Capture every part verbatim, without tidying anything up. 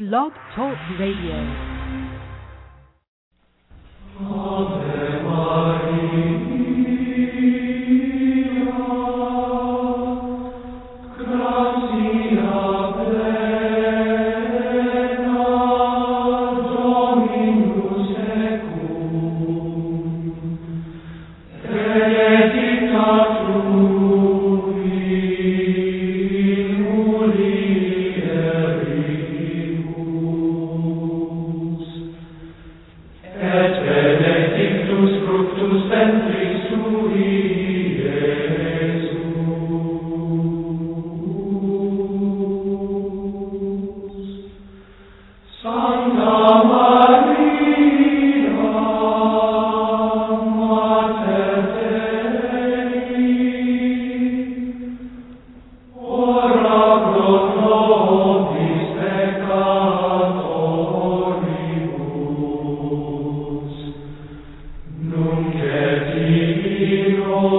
Blog Talk Radio. Ave Maria, gratia plena, Dominus tecum, benedicta tu in mulieribus, et benedictus fructus ventris tui, Iesus. Santa Maria, Mater Dei, ora pro nobis peccatoribus, nunc et in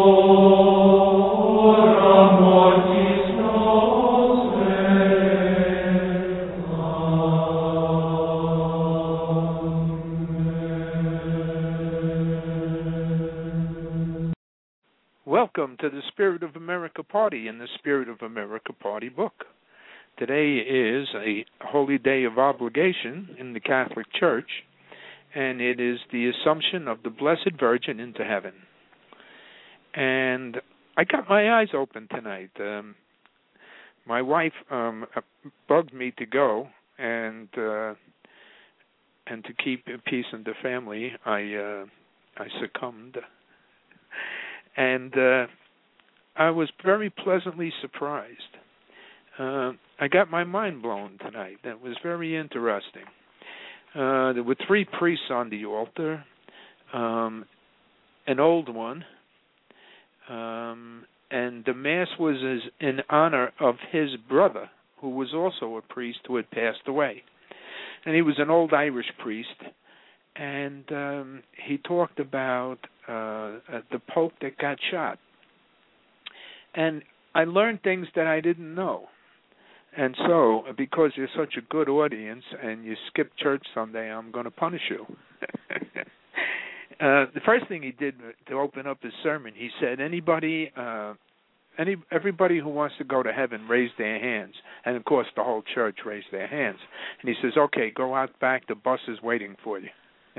hora mortis nostrae. Amen. Welcome to the Spirit of America Party in the Spirit of America Party book. Today is a holy day of obligation in the Catholic Church, and it is the Assumption of the Blessed Virgin into heaven. And I got my eyes open tonight. Um, my wife um, bugged me to go, and uh, and to keep peace in the family, I uh, I succumbed. And uh, I was very pleasantly surprised. Uh, I got my mind blown tonight. That was very interesting. Uh, there were three priests on the altar, um, an old one, um, and the Mass was as in honor of his brother, who was also a priest who had passed away. And he was an old Irish priest, and um, he talked about uh, the Pope that got shot. And I learned things that I didn't know. And so, because you're such a good audience and you skip church Sunday, I'm going to punish you. uh, the first thing he did to open up his sermon, he said, "Anybody, uh, any, everybody who wants to go to heaven, raise their hands." And of course, the whole church raised their hands. And he says, "Okay, go out back. The bus is waiting for you."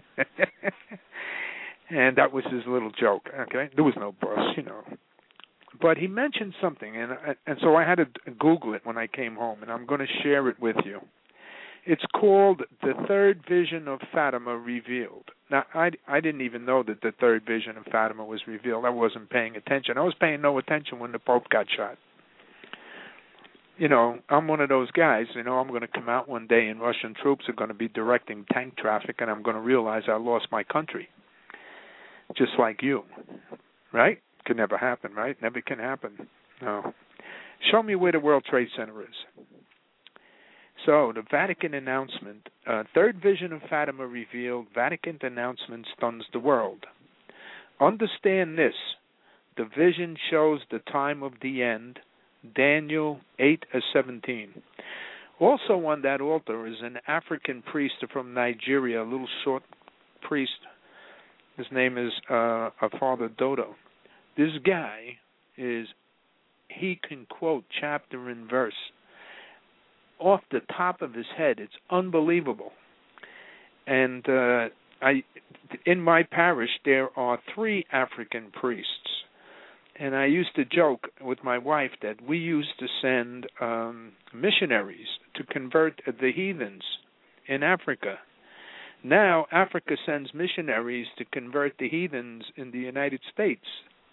And that was his little joke. Okay, there was no bus, you know. But he mentioned something, and and so I had to Google it when I came home, and I'm going to share it with you. It's called The Third Vision of Fatima Revealed. Now, I, I didn't even know that the Third Vision of Fatima was revealed. I wasn't paying attention. I was paying no attention when the Pope got shot. You know, I'm one of those guys, you know, I'm going to come out one day and Russian troops are going to be directing tank traffic, and I'm going to realize I lost my country. Just like you, right? Could never happen, right? Never can happen. No. Show me where the World Trade Center is. So, the Vatican announcement, uh, Third Vision of Fatima Revealed, Vatican announcement stuns the world. Understand this, the vision shows the time of the end, Daniel eight seventeen. Also on that altar is an African priest from Nigeria, a little short priest. His name is uh, Father Dodo. This guy is, he can quote chapter and verse off the top of his head. It's unbelievable. And uh, I, in my parish, there are three African priests. And I used to joke with my wife that we used to send um, missionaries to convert the heathens in Africa. Now Africa sends missionaries to convert the heathens in the United States.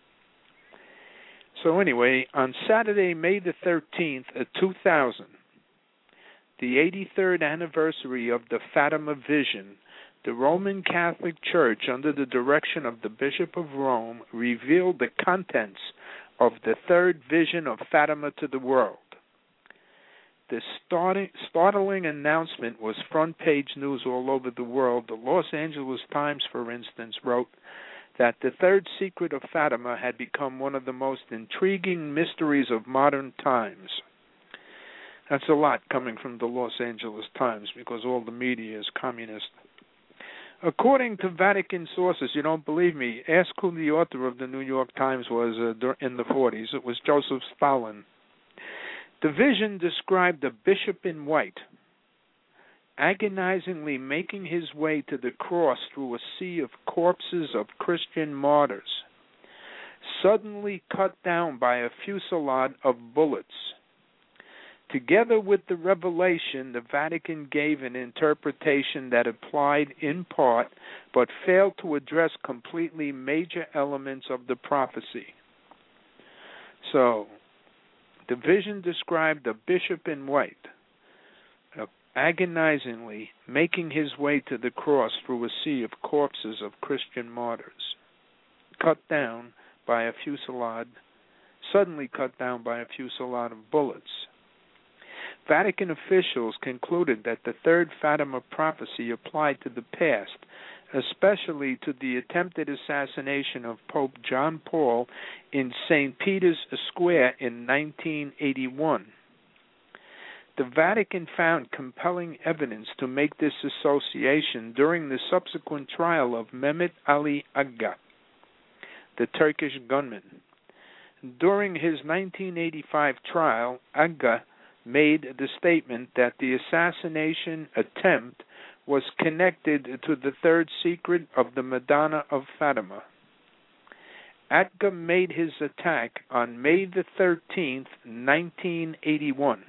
So anyway, on Saturday, May the thirteenth, of two thousand, the eighty-third anniversary of the Fatima Vision, the Roman Catholic Church, under the direction of the Bishop of Rome, revealed the contents of the third vision of Fatima to the world. The starting, startling announcement was front-page news all over the world. The Los Angeles Times, for instance, wrote that the third secret of Fatima had become one of the most intriguing mysteries of modern times. That's a lot coming from the Los Angeles Times because all the media is communist. According to Vatican sources, you don't believe me, ask who the author of the New York Times was uh, in the forties. It was Joseph Stalin. The vision described a bishop in white, agonizingly making his way to the cross through a sea of corpses of Christian martyrs, suddenly cut down by a fusillade of bullets. Together with the revelation, the Vatican gave an interpretation that applied in part, but failed to address completely major elements of the prophecy. So, the vision described a bishop in white, agonizingly making his way to the cross through a sea of corpses of Christian martyrs, cut down by a fusillade, suddenly cut down by a fusillade of bullets. Vatican officials concluded that the third Fatima prophecy applied to the past, especially to the attempted assassination of Pope John Paul in Saint Peter's Square in nineteen eighty-one. The Vatican found compelling evidence to make this association during the subsequent trial of Mehmet Ali Agca, the Turkish gunman. During his nineteen eighty-five trial, Agca made the statement that the assassination attempt was connected to the third secret of the Madonna of Fatima. Agca made his attack on May the thirteenth, nineteen eighty-one.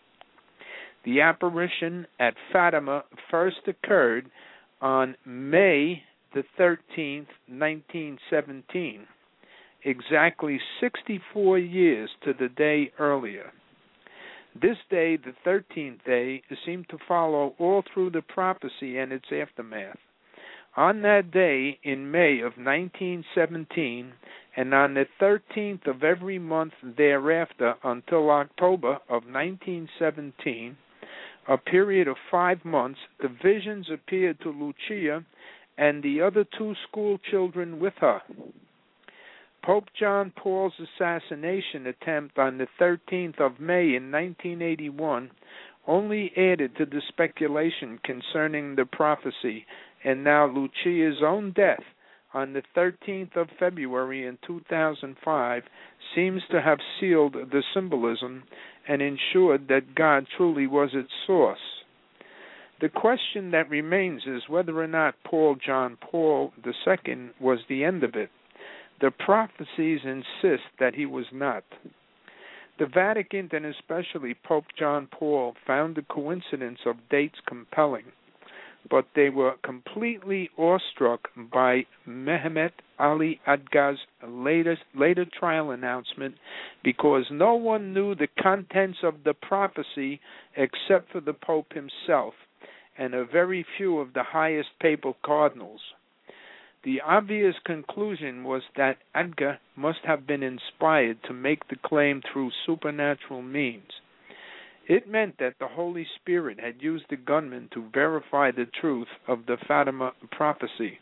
The apparition at Fatima first occurred on May the thirteenth, nineteen seventeen, exactly sixty-four years to the day earlier. This day, the thirteenth day, seemed to follow all through the prophecy and its aftermath. On that day in May of nineteen seventeen, and on the thirteenth of every month thereafter until October of nineteen seventeen, a period of five months, the visions appeared to Lucia and the other two school children with her. Pope John Paul's assassination attempt on the thirteenth of May in nineteen eighty-one only added to the speculation concerning the prophecy, and now Lucia's own death on the thirteenth of February in two thousand five seems to have sealed the symbolism and ensured that God truly was its source. The question that remains is whether or not Paul John Paul the Second was the end of it. The prophecies insist that he was not. The Vatican, and especially Pope John Paul, found the coincidence of dates compelling, but they were completely awestruck by Mehmet Ali Agca's latest, later trial announcement because no one knew the contents of the prophecy except for the Pope himself and a very few of the highest papal cardinals. The obvious conclusion was that Agca must have been inspired to make the claim through supernatural means. It meant that the Holy Spirit had used the gunman to verify the truth of the Fatima prophecy.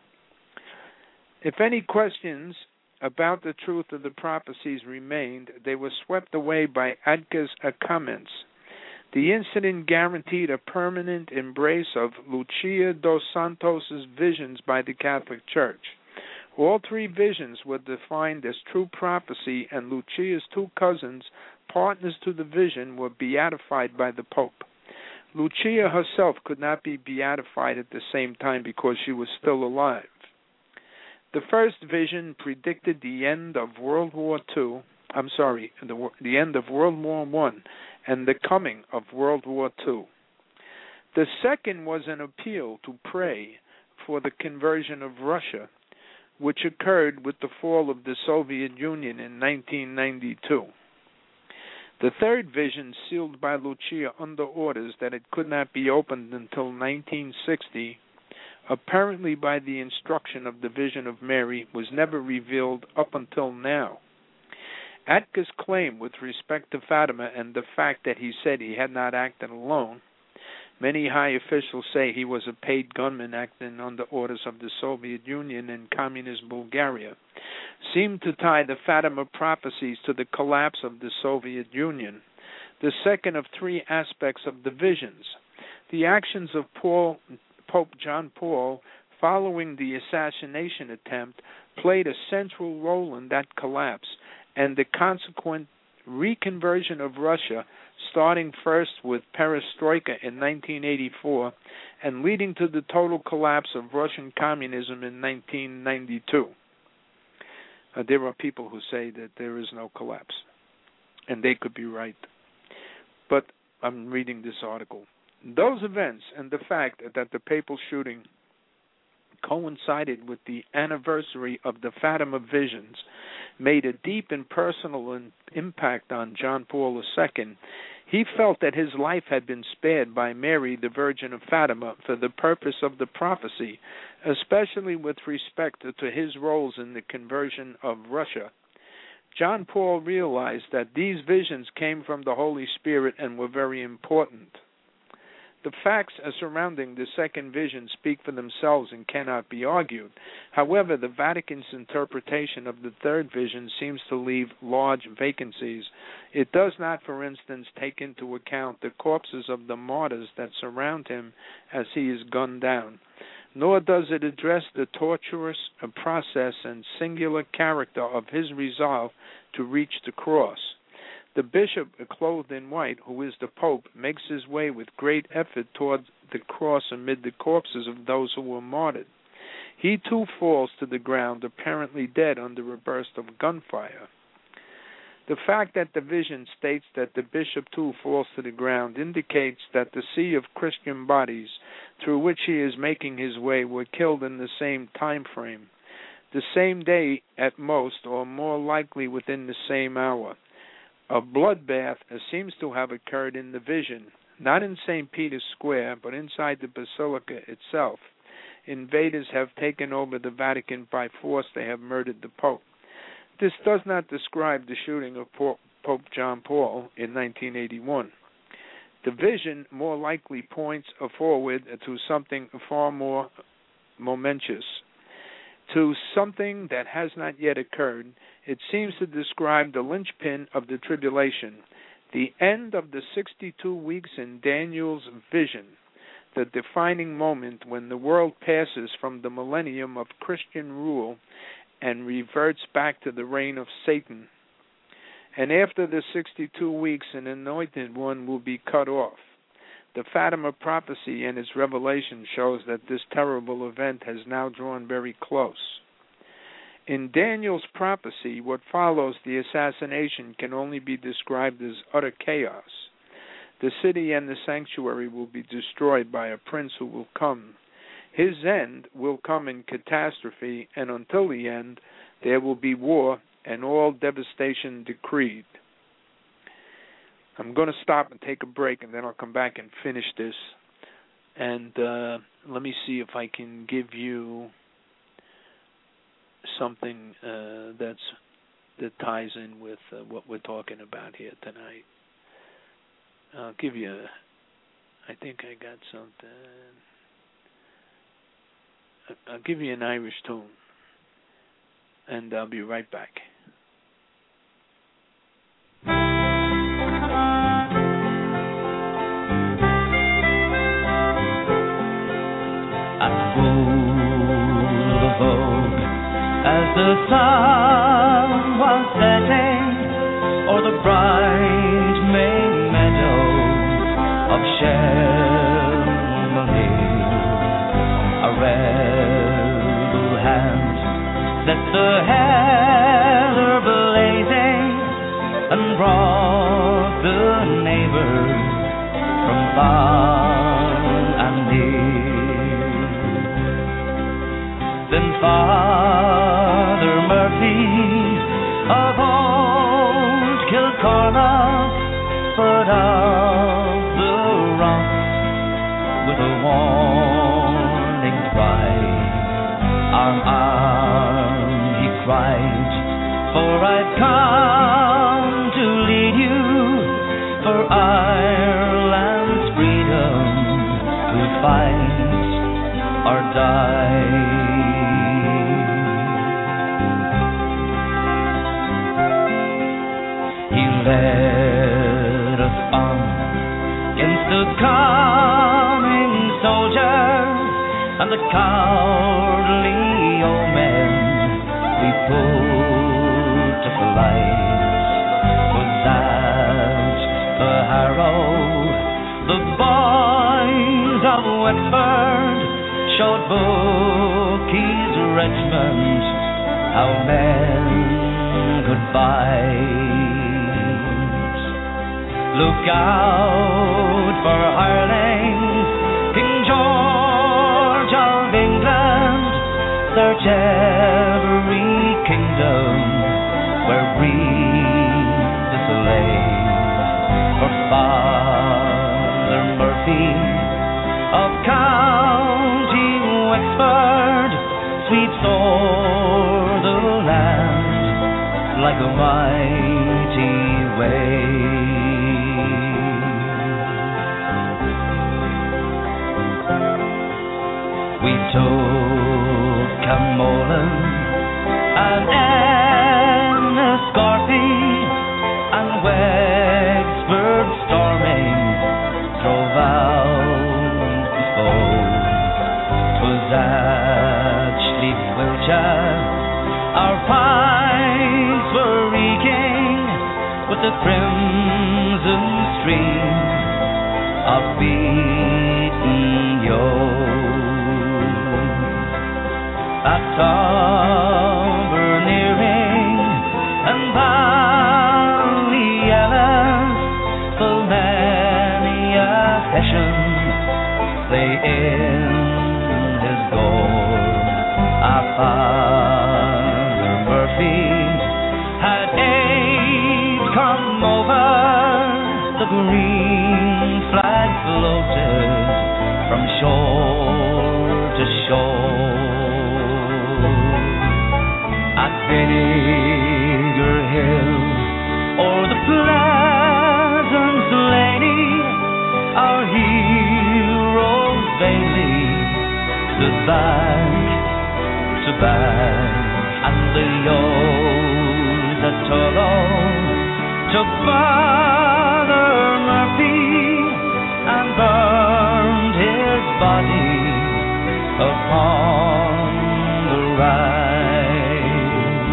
If any questions about the truth of the prophecies remained, they were swept away by Agca's comments. The incident guaranteed a permanent embrace of Lucia dos Santos' visions by the Catholic Church. All three visions were defined as true prophecy, and Lucia's two cousins, partners to the vision, were beatified by the Pope. Lucia herself could not be beatified at the same time because she was still alive. The first vision predicted the end of World War Two. I'm sorry, the, the end of World War One and the coming of World War Two. The second was an appeal to pray for the conversion of Russia, which occurred with the fall of the Soviet Union in nineteen ninety-two. The third vision, sealed by Lucia under orders that it could not be opened until nineteen sixty, apparently by the instruction of the Vision of Mary, was never revealed up until now. Agca's claim with respect to Fatima and the fact that he said he had not acted alone, many high officials say he was a paid gunman acting under orders of the Soviet Union and Communist Bulgaria, seemed to tie the Fatima prophecies to the collapse of the Soviet Union. the second of three aspects of the visions. The actions of Paul, Pope John Paul following the assassination attempt played a central role in that collapse and the consequent reconversion of Russia, starting first with perestroika in nineteen eighty-four and leading to the total collapse of Russian communism in nineteen ninety-two. Uh, there are people who say that there is no collapse, and they could be right. But I'm reading this article. Those events and the fact that the papal shooting coincided with the anniversary of the Fatima visions made a deep and personal impact on John Paul the Second. He felt that his life had been spared by Mary, the Virgin of Fatima, for the purpose of the prophecy, especially with respect to his roles in the conversion of Russia. John Paul realized that these visions came from the Holy Spirit and were very important. The facts surrounding the second vision speak for themselves and cannot be argued. However, the Vatican's interpretation of the third vision seems to leave large vacancies. It does not, for instance, take into account the corpses of the martyrs that surround him as he is gunned down, nor does it address the torturous process and singular character of his resolve to reach the cross. The bishop, clothed in white, who is the Pope, makes his way with great effort toward the cross amid the corpses of those who were martyred. He too falls to the ground, apparently dead under a burst of gunfire. The fact that the vision states that the bishop too falls to the ground indicates that the sea of Christian bodies through which he is making his way were killed in the same time frame, the same day at most, or more likely within the same hour. A bloodbath seems to have occurred in the vision, not in Saint Peter's Square, but inside the basilica itself. Invaders have taken over the Vatican by force. They have murdered the Pope. This does not describe the shooting of Pope John Paul in nineteen eighty-one. The vision more likely points forward to something far more momentous, to something that has not yet occurred. It seems to describe the linchpin of the tribulation, the end of the sixty-two weeks in Daniel's vision, the defining moment when the world passes from the millennium of Christian rule and reverts back to the reign of Satan. And after the sixty-two weeks, an anointed one will be cut off. The Fatima prophecy and its revelation shows that this terrible event has now drawn very close. In Daniel's prophecy, what follows the assassination can only be described as utter chaos. The city and the sanctuary will be destroyed by a prince who will come. His end will come in catastrophe, and until the end, there will be war and all devastation decreed. I'm going to stop and take a break, and then I'll come back and finish this. And uh, let me see if I can give you something uh, that's that ties in with uh, what we're talking about here tonight. I'll give you, a, I think I got something. I'll give you an Irish tune, and I'll be right back. As the sun was setting o'er the bright May meadows of Shelmolly, a rebel hand set the heather blazing and brought the neighbors from far and near. Then Father Murphy of old Kilcormac put up the rocks with a warning cry. Arm, arm, he cried, for I've come to lead you for Ireland's freedom, to fight or die. Let us the coming soldiers and the cowardly old men we put to flight. Was that the Harrow? The boys of Wexford showed Bookie's regiment how men could fight. Look out for hirelings, King George of England. Search every kingdom where breathe the slave for Father Murphy of County Wexford sweeps o'er the land like a mighty wave. We took Camolan and Enniscorthy and Wexford storming drove out the foe. 'Twas actually Quilcha, our pipes were reeking with the crimson stream of beaten yo. At Taberneering and Ballyella's full many a Hessian lay in his gore. Our Father Murphy had aid come over, the green flag floated from shore to shore. At Bigger Hill or the Pleasant Lady, our heroes vainly stood back to back, and the Yoes at Tullow took Father Murphy and burned his body upon the Rye.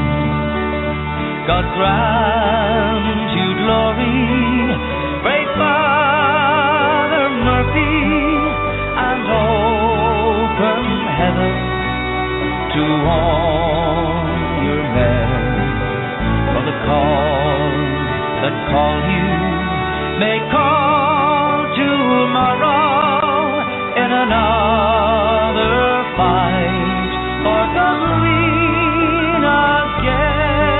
God grant you glory, brave Father Murphy, and open heaven to all your men. For the cause that call you may call tomorrow in another fight for the green again.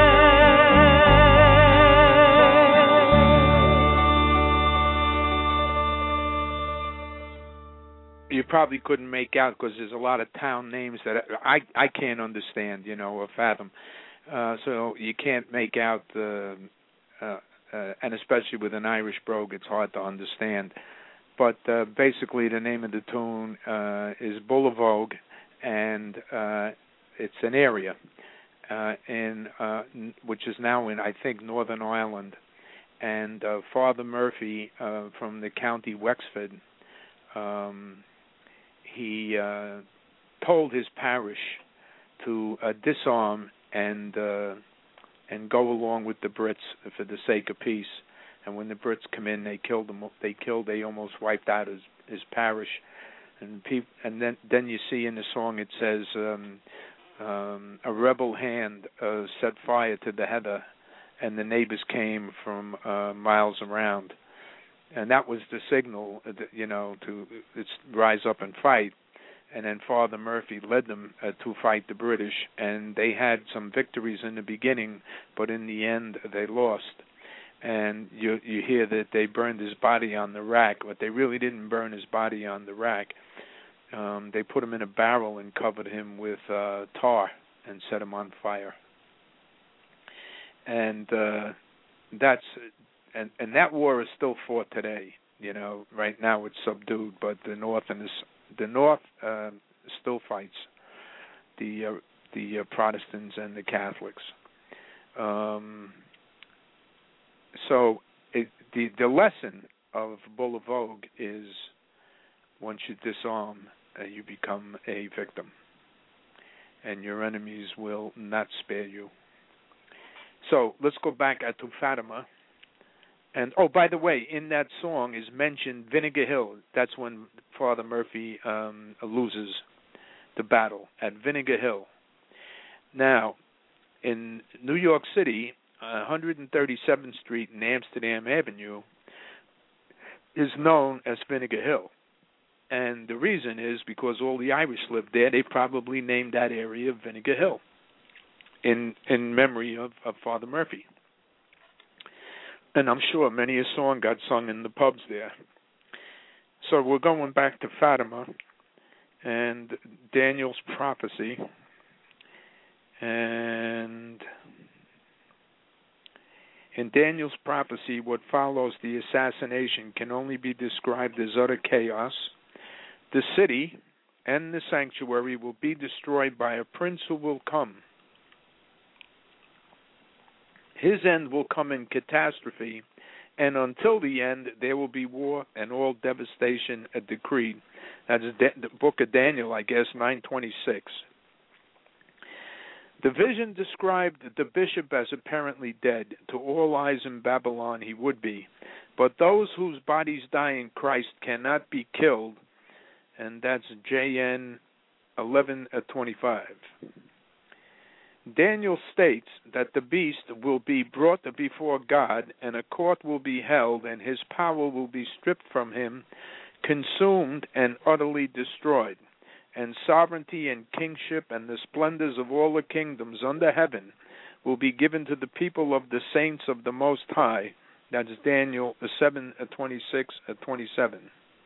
You probably couldn't make out because there's a lot of town names that I I can't understand, you know, or fathom. Uh, so you can't make out the, uh, uh, and especially with an Irish brogue, it's hard to understand. But uh, basically, the name of the tune uh, is Bullavogue, and uh, it's an area uh, in uh, n- which is now in, I think, Northern Ireland. And uh, Father Murphy uh, from the county Wexford, um, he uh, told his parish to uh, disarm and uh, and go along with the Brits for the sake of peace. And when the Brits come in, they killed them. They killed. They almost wiped out his his parish. And peop, and then then you see in the song it says um, um, a rebel hand uh, set fire to the heather, and the neighbors came from uh, miles around. And that was the signal, you know, to it's rise up and fight. And then Father Murphy led them uh, to fight the British, and they had some victories in the beginning, but in the end they lost. And you you hear that they burned his body on the rack, but they really didn't burn his body on the rack. Um, they put him in a barrel and covered him with uh, tar and set him on fire. And uh, that's and and that war is still fought today. You know, right now it's subdued, but the North and the the North uh, still fights the uh, the uh, Protestants and the Catholics. Um, so it, the the lesson of Bull of Vogue is once you disarm, uh, you become a victim, and your enemies will not spare you. So let's go back to Fatima. And, oh, by the way, in that song is mentioned Vinegar Hill. That's when Father Murphy um, loses the battle at Vinegar Hill. Now, in New York City, one hundred thirty-seventh Street and Amsterdam Avenue is known as Vinegar Hill. And the reason is because all the Irish lived there. They probably named that area Vinegar Hill in in memory of, of Father Murphy. And I'm sure many a song got sung in the pubs there. So we're going back to Fatima and Daniel's prophecy. And in Daniel's prophecy, what follows the assassination can only be described as utter chaos. The city and the sanctuary will be destroyed by a prince who will come. His end will come in catastrophe, and until the end, there will be war and all devastation a decreed. That's the book of Daniel, I guess, nine twenty-six. The vision described the bishop as apparently dead. To all eyes in Babylon he would be. But those whose bodies die in Christ cannot be killed, and that's J N eleven twenty-five. Daniel states that the beast will be brought before God, and a court will be held, and his power will be stripped from him, consumed and utterly destroyed, and sovereignty and kingship and the splendors of all the kingdoms under heaven will be given to the people of the saints of the Most High. That's Daniel seven twenty-six twenty-seven.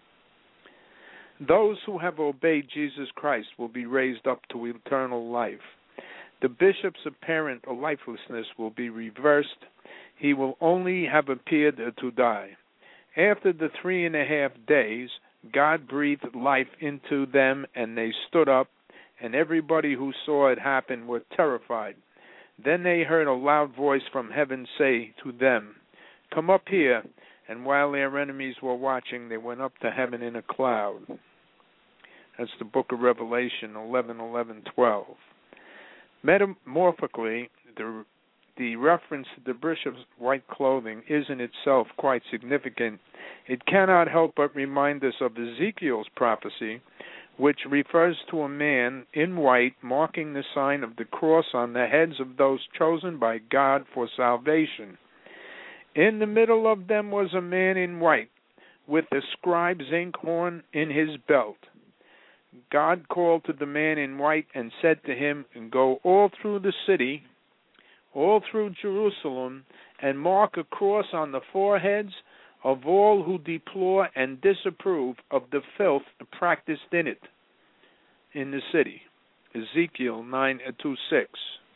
Those who have obeyed Jesus Christ will be raised up to eternal life. The bishop's apparent lifelessness will be reversed. He will only have appeared to die. After the three and a half days, God breathed life into them, and they stood up, and everybody who saw it happen were terrified. Then they heard a loud voice from heaven say to them, "Come up here." And while their enemies were watching, they went up to heaven in a cloud. That's the book of Revelation eleven eleven twelve. Metamorphically, the, the reference to the bishop's white clothing is in itself quite significant. It cannot help but remind us of Ezekiel's prophecy, which refers to a man in white marking the sign of the cross on the heads of those chosen by God for salvation. In the middle of them was a man in white, with the scribe's inkhorn in his belt. God called to the man in white and said to him, "Go all through the city, all through Jerusalem, and mark a cross on the foreheads of all who deplore and disapprove of the filth practiced in it," in the city. Ezekiel nine twenty-six.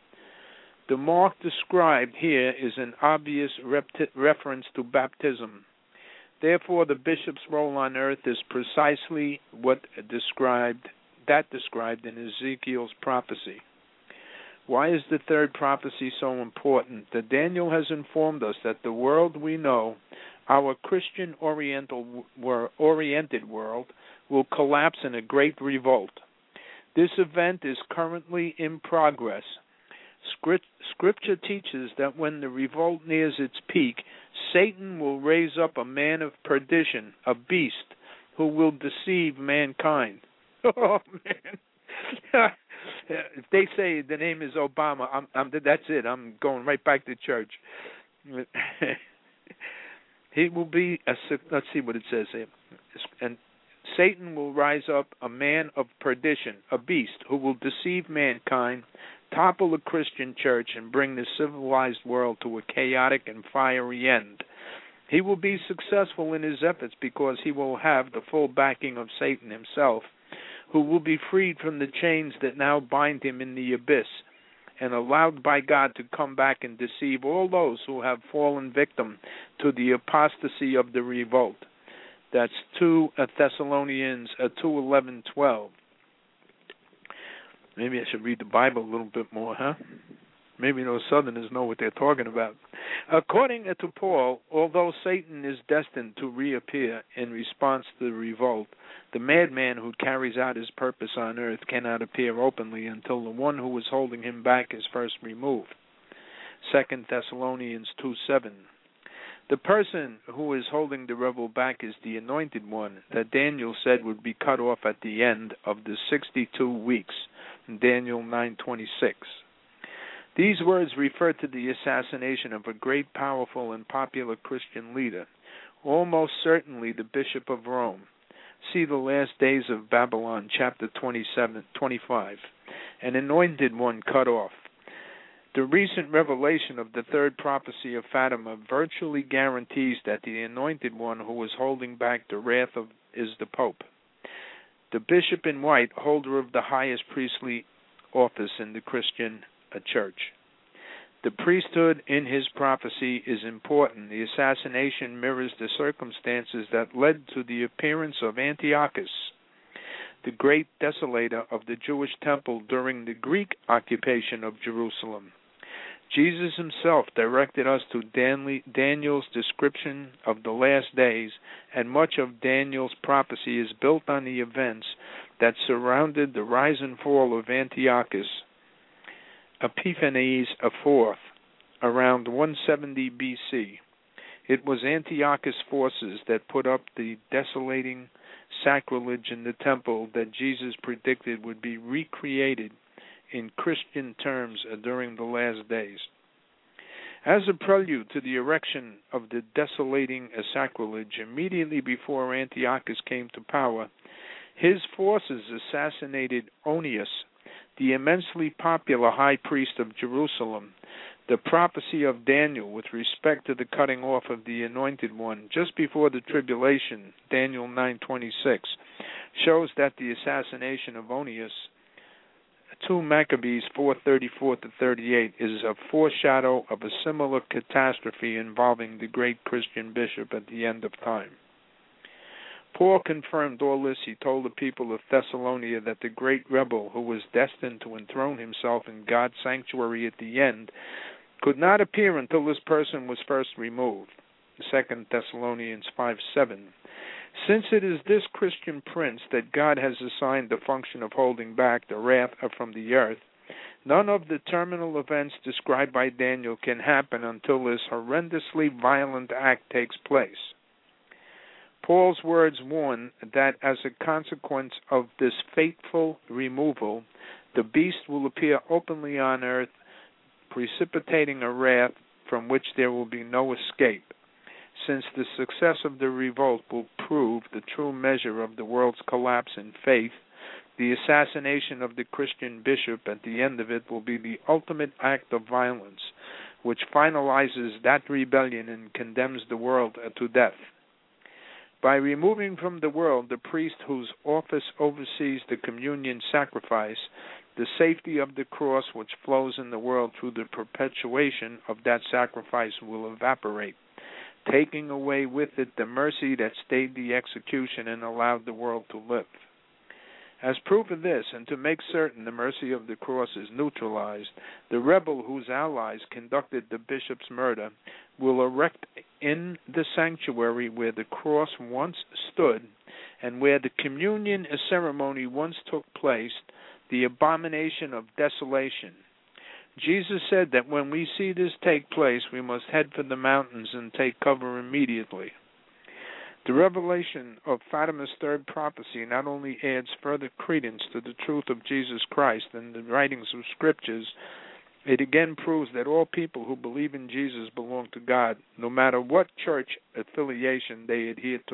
The mark described here is an obvious repti- reference to baptism. Therefore, the bishop's role on earth is precisely what described that described in Ezekiel's prophecy. Why is the third prophecy so important? That Daniel has informed us that the world we know, our Christian oriental oriented world, will collapse in a great revolt. This event is currently in progress. Scripture teaches that when the revolt nears its peak, Satan will raise up a man of perdition, a beast, who will deceive mankind. Oh, man. If they say the name is Obama, I'm, I'm, that's it. I'm going right back to church. He will be, a, let's see what it says here. And Satan will rise up a man of perdition, a beast, who will deceive mankind, topple the Christian church, and bring the civilized world to a chaotic and fiery end. He will be successful in his efforts because he will have the full backing of Satan himself, who will be freed from the chains that now bind him in the abyss, and allowed by God to come back and deceive all those who have fallen victim to the apostasy of the revolt. That's two Thessalonians two eleven twelve. Maybe I should read the Bible a little bit more, huh? Maybe those Southerners know what they're talking about. According to Paul, although Satan is destined to reappear in response to the revolt, the madman who carries out his purpose on earth cannot appear openly until the one who is holding him back is first removed. Second Thessalonians two seven. The person who is holding the rebel back is the anointed one that Daniel said would be cut off at the end of the sixty-two weeks, Daniel nine twenty-six. These words refer to the assassination of a great, powerful, and popular Christian leader, almost certainly the Bishop of Rome. See the last days of Babylon, chapter twenty-seven, twenty-five. An anointed one cut off. The recent revelation of the third prophecy of Fatima virtually guarantees that the anointed one who is holding back the wrath of is the Pope. The bishop in white, holder of the highest priestly office in the Christian church. The priesthood in his prophecy is important. The assassination mirrors the circumstances that led to the appearance of Antiochus, the great desolator of the Jewish temple during the Greek occupation of Jerusalem. Jesus himself directed us to Daniel's description of the last days, and much of Daniel's prophecy is built on the events that surrounded the rise and fall of Antiochus Epiphanes the fourth, around one seventy B C. It was Antiochus' forces that put up the desolating sacrilege in the temple that Jesus predicted would be recreated in Christian terms during the last days. As a prelude to the erection of the desolating sacrilege immediately before Antiochus came to power, his forces assassinated Onias, the immensely popular high priest of Jerusalem. The prophecy of Daniel with respect to the cutting off of the anointed one just before the tribulation, Daniel nine twenty-six, shows that the assassination of Onias, two Maccabees four thirty-four to thirty-eight, is a foreshadow of a similar catastrophe involving the great Christian bishop at the end of time. Paul confirmed all this. He told the people of Thessalonica that the great rebel who was destined to enthrone himself in God's sanctuary at the end could not appear until this person was first removed. Second Thessalonians five seven. Since it is this Christian prince that God has assigned the function of holding back the wrath from the earth, none of the terminal events described by Daniel can happen until this horrendously violent act takes place. Paul's words warn that as a consequence of this fateful removal, the beast will appear openly on earth, precipitating a wrath from which there will be no escape. Since the success of the revolt will prove the true measure of the world's collapse in faith, the assassination of the Christian bishop at the end of it will be the ultimate act of violence, which finalizes that rebellion and condemns the world to death. By removing from the world the priest whose office oversees the communion sacrifice, the safety of the cross which flows in the world through the perpetuation of that sacrifice will evaporate, taking away with it the mercy that stayed the execution and allowed the world to live. As proof of this, and to make certain the mercy of the cross is neutralized, the rebel whose allies conducted the bishop's murder will erect in the sanctuary where the cross once stood and where the communion ceremony once took place the abomination of desolation. Jesus said that when we see this take place, we must head for the mountains and take cover immediately. The revelation of Fatima's third prophecy not only adds further credence to the truth of Jesus Christ and the writings of Scriptures, it again proves that all people who believe in Jesus belong to God, no matter what church affiliation they adhere to.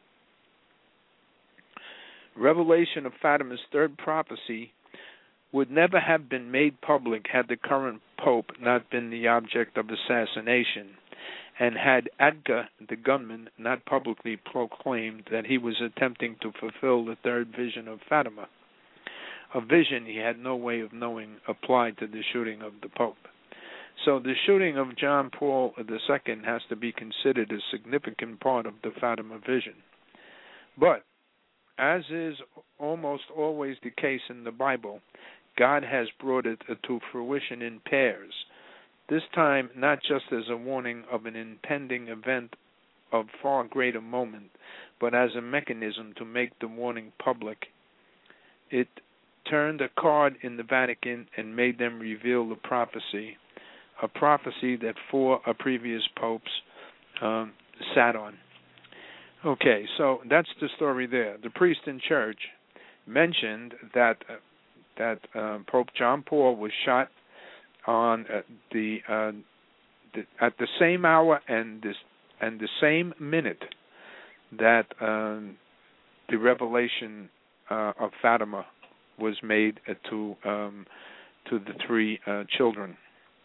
Revelation of Fatima's third prophecy would never have been made public had the current pope not been the object of assassination, and had Adka, the gunman, not publicly proclaimed that he was attempting to fulfill the third vision of Fatima, a vision he had no way of knowing applied to the shooting of the Pope. So the shooting of John Paul the Second has to be considered a significant part of the Fatima vision. But, as is almost always the case in the Bible, God has brought it to fruition in pairs, this time not just as a warning of an impending event of far greater moment, but as a mechanism to make the warning public. It turned a card in the Vatican and made them reveal the prophecy, a prophecy that four previous popes um, sat on. Okay, so that's the story there. The priest in church mentioned that uh, that uh, Pope John Paul was shot on uh, the, uh, the at the same hour and this and the same minute that um, the revelation uh, of Fatima was made uh, to um, to the three uh, children,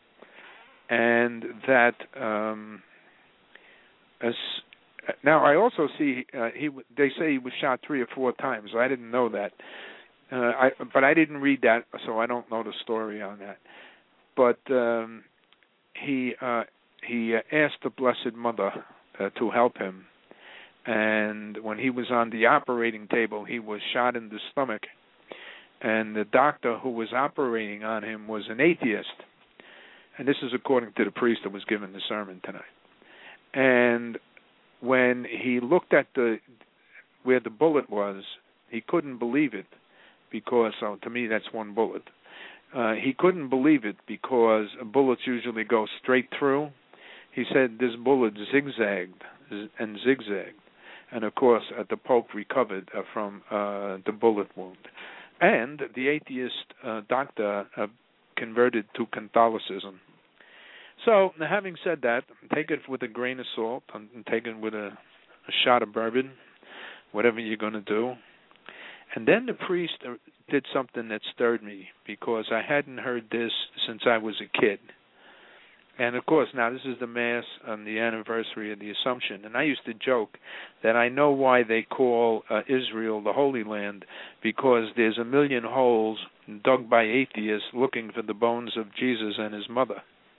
and that um, as now I also see uh, he they say he was shot three or four times. I didn't know that. Uh, I, but I didn't read that, so I don't know the story on that. But um, he uh, he asked the Blessed Mother uh, to help him, and when he was on the operating table, he was shot in the stomach, and the doctor who was operating on him was an atheist, and this is according to the priest that was giving the sermon tonight. And when he looked at the where the bullet was, he couldn't believe it. Because, so to me, that's one bullet. Uh, he couldn't believe it because bullets usually go straight through. He said this bullet zigzagged and zigzagged. And, of course, uh, the Pope recovered uh, from uh, the bullet wound. And the atheist uh, doctor uh, converted to Catholicism. So, having said that, take it with a grain of salt and take it with a, a shot of bourbon, whatever you're going to do. And then the priest did something that stirred me because I hadn't heard this since I was a kid. And, of course, now this is the Mass on the anniversary of the Assumption. And I used to joke that I know why they call uh, Israel the Holy Land, because there's a million holes dug by atheists looking for the bones of Jesus and his mother.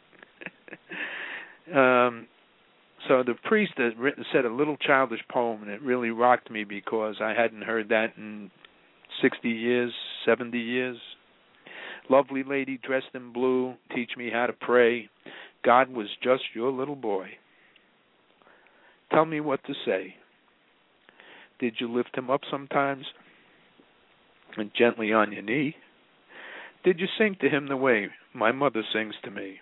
um, so the priest had written, said a little childish poem, and it really rocked me because I hadn't heard that in sixty years, seventy years. Lovely lady dressed in blue, teach me how to pray. God was just your little boy. Tell me what to say. Did you lift him up sometimes and gently on your knee? Did you sing to him the way my mother sings to me?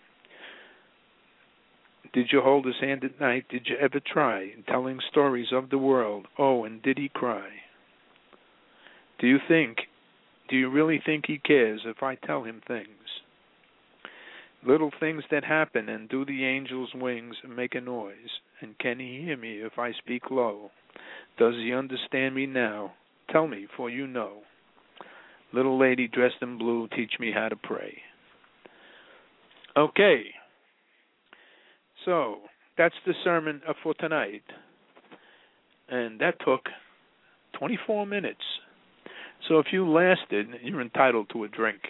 Did you hold his hand at night? Did you ever try telling stories of the world? Oh, and did he cry? Do you think, do you really think he cares if I tell him things? Little things that happen, and do the angel's wings make a noise? And can he hear me if I speak low? Does he understand me now? Tell me, for you know. Little lady dressed in blue, teach me how to pray. Okay. So, that's the sermon for tonight. And that took twenty-four minutes. So if you lasted, you're entitled to a drink.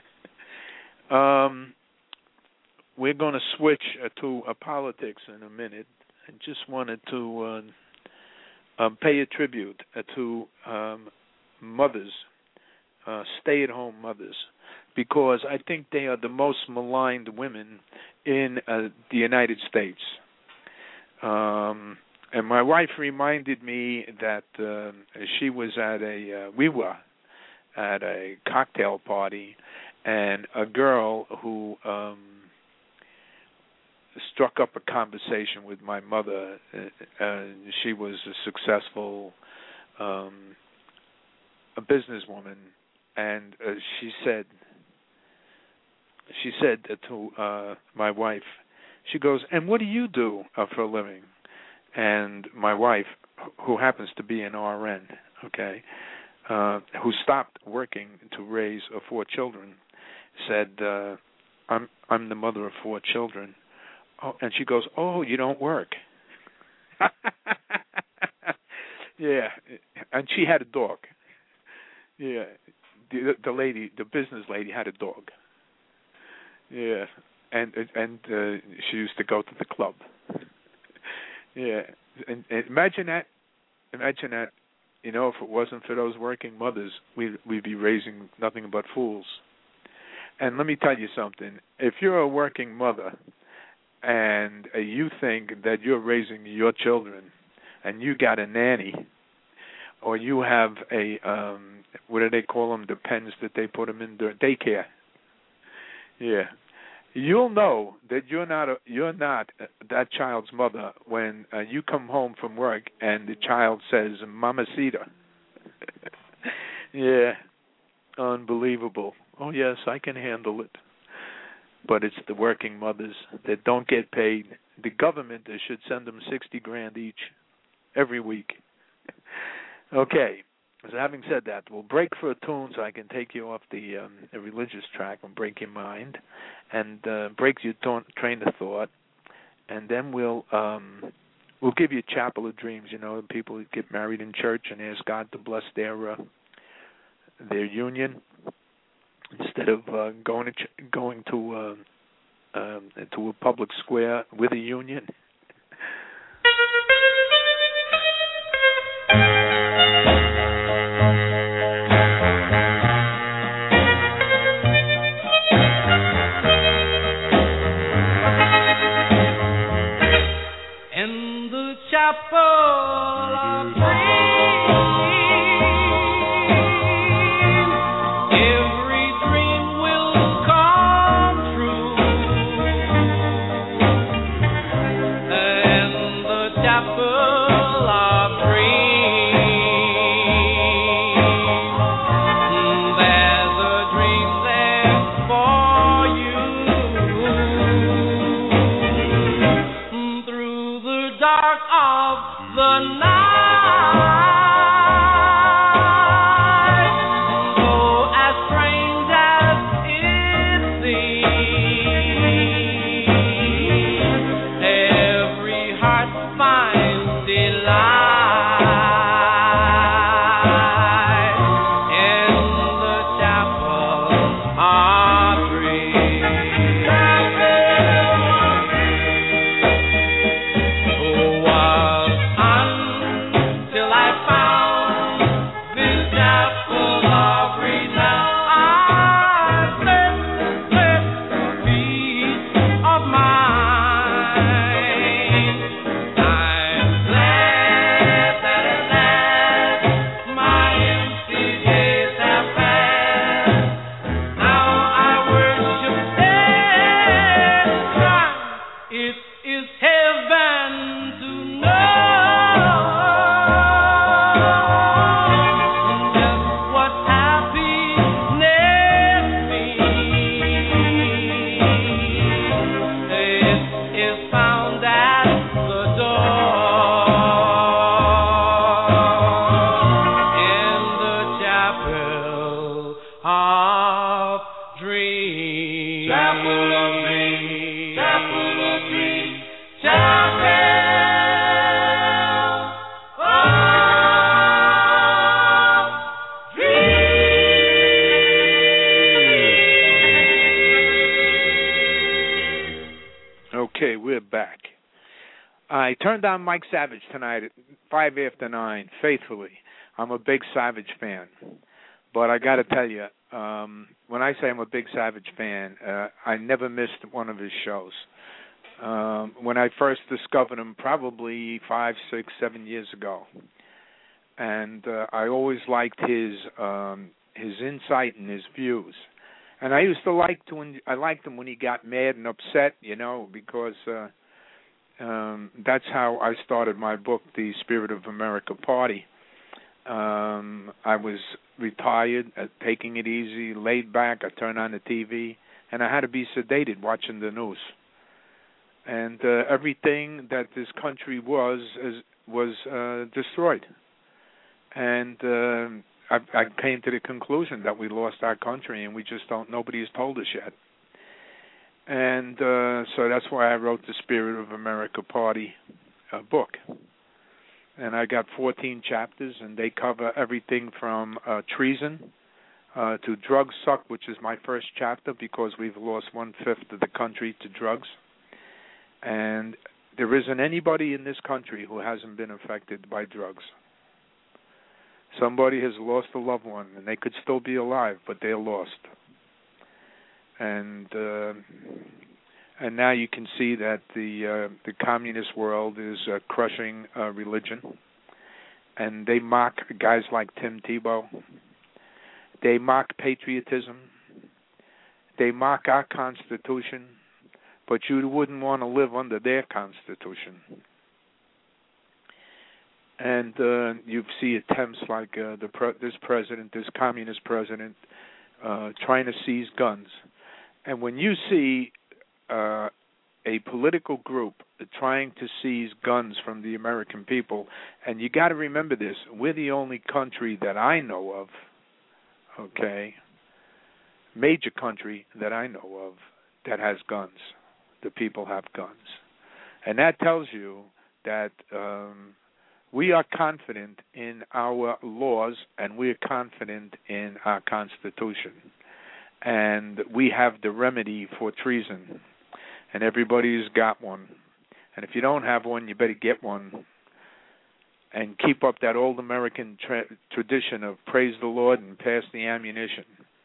um, we're going to switch uh, to uh, politics in a minute. I just wanted to uh, um, pay a tribute uh, to um, mothers, uh, stay-at-home mothers, because I think they are the most maligned women in uh, the United States. Um, and my wife reminded me that uh, she was at a, uh, we were at a cocktail party, and a girl who um, struck up a conversation with my mother. Uh, uh, she was a successful um, a businesswoman, and uh, she said, she said to uh, my wife, she goes, "And what do you do uh, for a living?" And my wife, who happens to be an R N, okay, uh, who stopped working to raise uh, four children, said, uh, "I'm I'm the mother of four children." Oh, and she goes, "Oh, you don't work?" Yeah, and she had a dog. Yeah, the the lady, the business lady, had a dog. Yeah, and and uh, she used to go to the club. Yeah, and, and imagine that. Imagine that. You know, if it wasn't for those working mothers, we we'd be raising nothing but fools. And let me tell you something. If you're a working mother and uh, you think that you're raising your children and you got a nanny or you have a, um, what do they call them, the pens that they put them in, the daycare. Yeah. You'll know that you're not a, you're not that child's mother when uh, you come home from work and the child says, "Mamacita." Yeah, unbelievable. Oh yes, I can handle it. But it's the working mothers that don't get paid. The government they should send them sixty grand each every week. Okay. So having said that, we'll break for a tune so I can take you off the, um, the religious track and break your mind and uh, break your t- train of thought, and then we'll um, we'll give you a chapel of dreams. You know, people get married in church and ask God to bless their uh, their union instead of uh, going to ch- going to uh, um, to a public square with a union. Chapel of dreams, every dream will come true. In the chapel of dreams, there's a dream there for you. Through the dark of the night, though as strange as it seems, every heart finds delight in the chapel of dreams. Oh, was until I found this chapel of renown. I slept, slept peace of mind. I'm glad that at last my empty days have passed. Now I worship and cry. It is heaven to know just what happiness means. It is found at the door in the chapel of dreams. Chapel of dreams. Chapel of dreams. Chapel of dreams. Okay, we're back. I turned on Mike Savage tonight at five after nine, faithfully. I'm a big Savage fan. But I got to tell you, um, when I say I'm a big Savage fan, uh, I never missed one of his shows. Um, when I first discovered him, probably five, six, seven years ago. And uh, I always liked his um, his insight and his views. And I used to like to when I liked him when he got mad and upset, you know, because uh, um, that's how I started my book, The Spirit of America Party. Um, I was retired, uh, taking it easy, laid back. I turned on the T V, and I had to be sedated watching the news. And uh, everything that this country was is, was uh, destroyed. And uh, I, I came to the conclusion that we lost our country, and we just don't. Nobody has told us yet. And uh, so that's why I wrote the Spirit of America Party uh, book. And I got fourteen chapters, and they cover everything from uh, treason uh, to drug suck, which is my first chapter because we've lost one-fifth of the country to drugs. And there isn't anybody in this country who hasn't been affected by drugs. Somebody has lost a loved one, and they could still be alive, but they're lost. and uh, and now you can see that the uh, the communist world is uh, crushing uh, religion, and they mock guys like Tim Tebow. They mock patriotism. They mock our Constitution, but you wouldn't want to live under their Constitution. And uh, you see attempts like uh, the pre- this president, this communist president, uh, trying to seize guns. And when you see uh, a political group trying to seize guns from the American people, and you got to remember this, we're the only country that I know of, okay, major country that I know of that has guns. The people have guns. And that tells you that um, we are confident in our laws and we are confident in our Constitution. And we have the remedy for treason. And everybody's got one. And if you don't have one, you better get one. And keep up that old American tra- tradition of praise the Lord and pass the ammunition.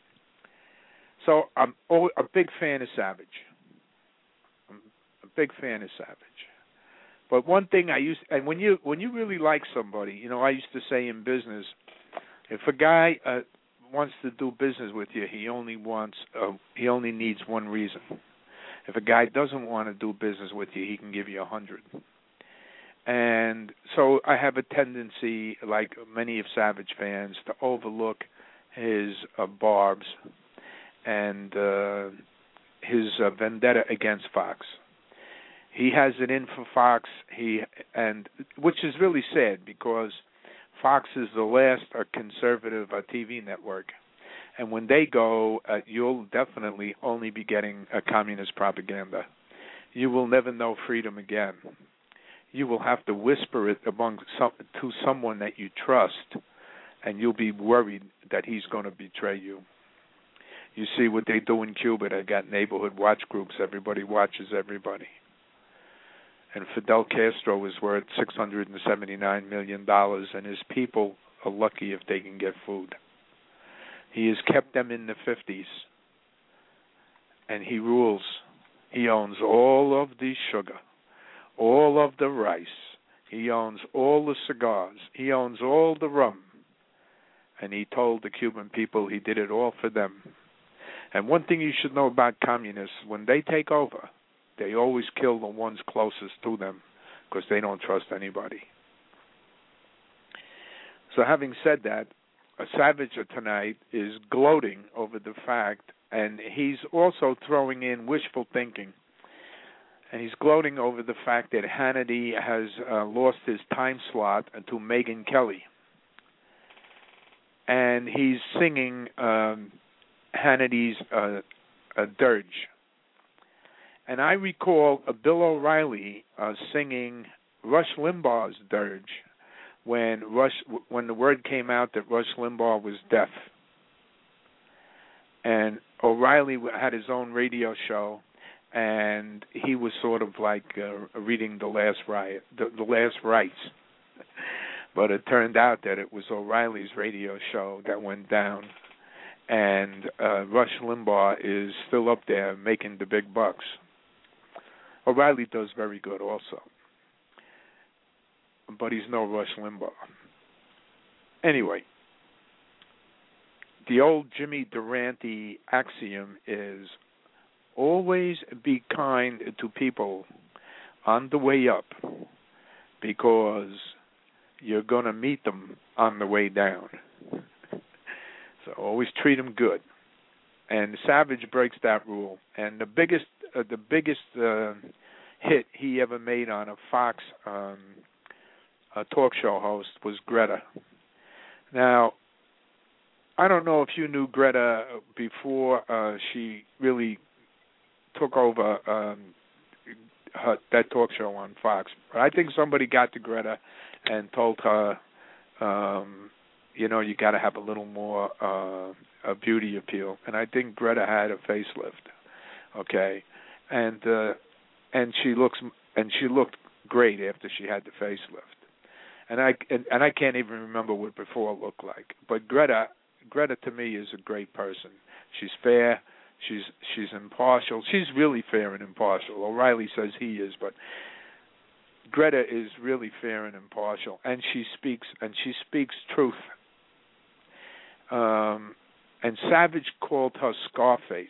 So I'm a big fan of Savage. I'm a big fan of Savage. But one thing I used, and when you when you really like somebody, you know, I used to say in business, if a guy uh, wants to do business with you, he only wants, uh, he only needs one reason. If a guy doesn't want to do business with you, he can give you a hundred. And so I have a tendency, like many of Savage fans, to overlook his uh, barbs and uh, his uh, vendetta against Fox. He has it in for Fox, he and which is really sad because Fox is the last uh, conservative uh, T V network, and when they go, uh, you'll definitely only be getting a communist propaganda. You will never know freedom again. You will have to whisper it among some, to someone that you trust, and you'll be worried that he's going to betray you. You see what they do in Cuba. They got neighborhood watch groups. Everybody watches everybody. And Fidel Castro is worth six hundred seventy-nine million dollars, and his people are lucky if they can get food. He has kept them in the fifties, and he rules. He owns all of the sugar, all of the rice. He owns all the cigars. He owns all the rum. And he told the Cuban people he did it all for them. And one thing you should know about communists, when they take over, they always kill the ones closest to them because they don't trust anybody. So having said that, a Savage tonight is gloating over the fact, and he's also throwing in wishful thinking, and he's gloating over the fact that Hannity has uh, lost his time slot to Megyn Kelly. And he's singing um, Hannity's uh, a dirge. And I recall uh, Bill O'Reilly uh, singing Rush Limbaugh's dirge when Rush when the word came out that Rush Limbaugh was deaf. And O'Reilly had his own radio show, and he was sort of like uh, reading the last riot, the, the last rites. But it turned out that it was O'Reilly's radio show that went down, and uh, Rush Limbaugh is still up there making the big bucks. O'Reilly does very good also, but he's no Rush Limbaugh. Anyway, the old Jimmy Durante axiom is always be kind to people on the way up because you're going to meet them on the way down. So always treat them good. And Savage breaks that rule. And the biggest uh, the biggest uh, hit he ever made on a Fox um, a talk show host was Greta. Now, I don't know if you knew Greta before uh, she really took over um, her, that talk show on Fox. But I think somebody got to Greta and told her, um, you know, you got to have a little more uh, a beauty appeal. And I think Greta had a facelift, okay, and uh, and she looks and she looked great after she had the facelift. And I and, and I can't even remember what before looked like. But Greta, Greta to me is a great person. She's fair. She's she's impartial. She's really fair and impartial. O'Reilly says he is, but Greta is really fair and impartial, and she speaks and she speaks truth. Um, and Savage called her Scarface,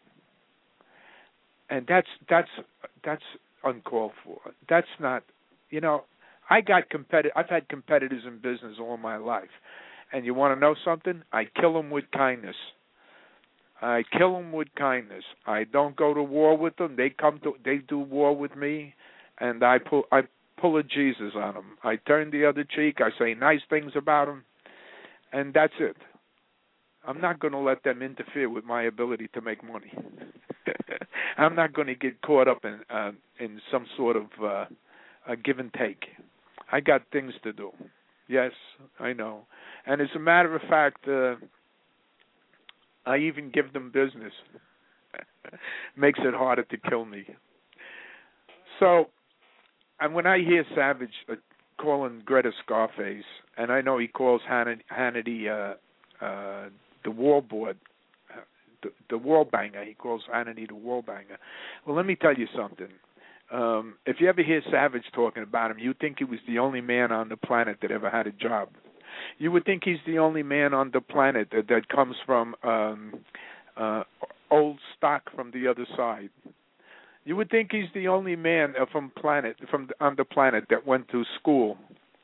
and that's that's that's uncalled for. That's not, you know. I got competi- I've had competitors in business all my life, and you want to know something? I kill them with kindness. I kill them with kindness. I don't go to war with them. They come to they do war with me, and I pull I pull a Jesus on them. I turn the other cheek. I say nice things about them, and that's it. I'm not going to let them interfere with my ability to make money. I'm not going to get caught up in uh, in some sort of uh, a give and take. I got things to do. Yes, I know. And as a matter of fact, uh, I even give them business. Makes it harder to kill me. So, and when I hear Savage uh, calling Greta Scarface, and I know he calls Hannity, Hannity uh, uh, the wall board, uh, the, the wall banger, he calls Hannity the wall banger. Well, let me tell you something. Um, if you ever hear Savage talking about him, you think he was the only man on the planet that ever had a job. You would think he's the only man on the planet that, that comes from um, uh, old stock from the other side. You would think he's the only man uh, from planet from the, on the planet that went to school.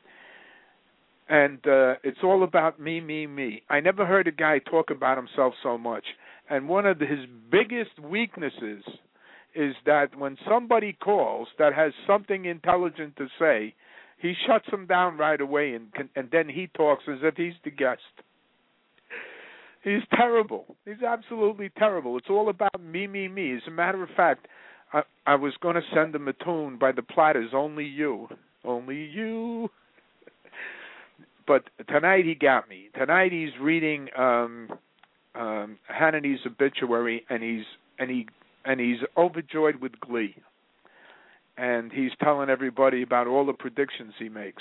And uh, it's all about me, me, me. I never heard a guy talk about himself so much. And one of the, his biggest weaknesses is that when somebody calls that has something intelligent to say, he shuts them down right away, and can, and then he talks as if he's the guest. He's terrible. He's absolutely terrible. It's all about me, me, me. As a matter of fact, I, I was going to send him a tune by the Platters, Only You. Only You. But tonight he got me. Tonight he's reading um, um, Hannity's obituary, and he's and he and he's overjoyed with glee. And he's telling everybody about all the predictions he makes.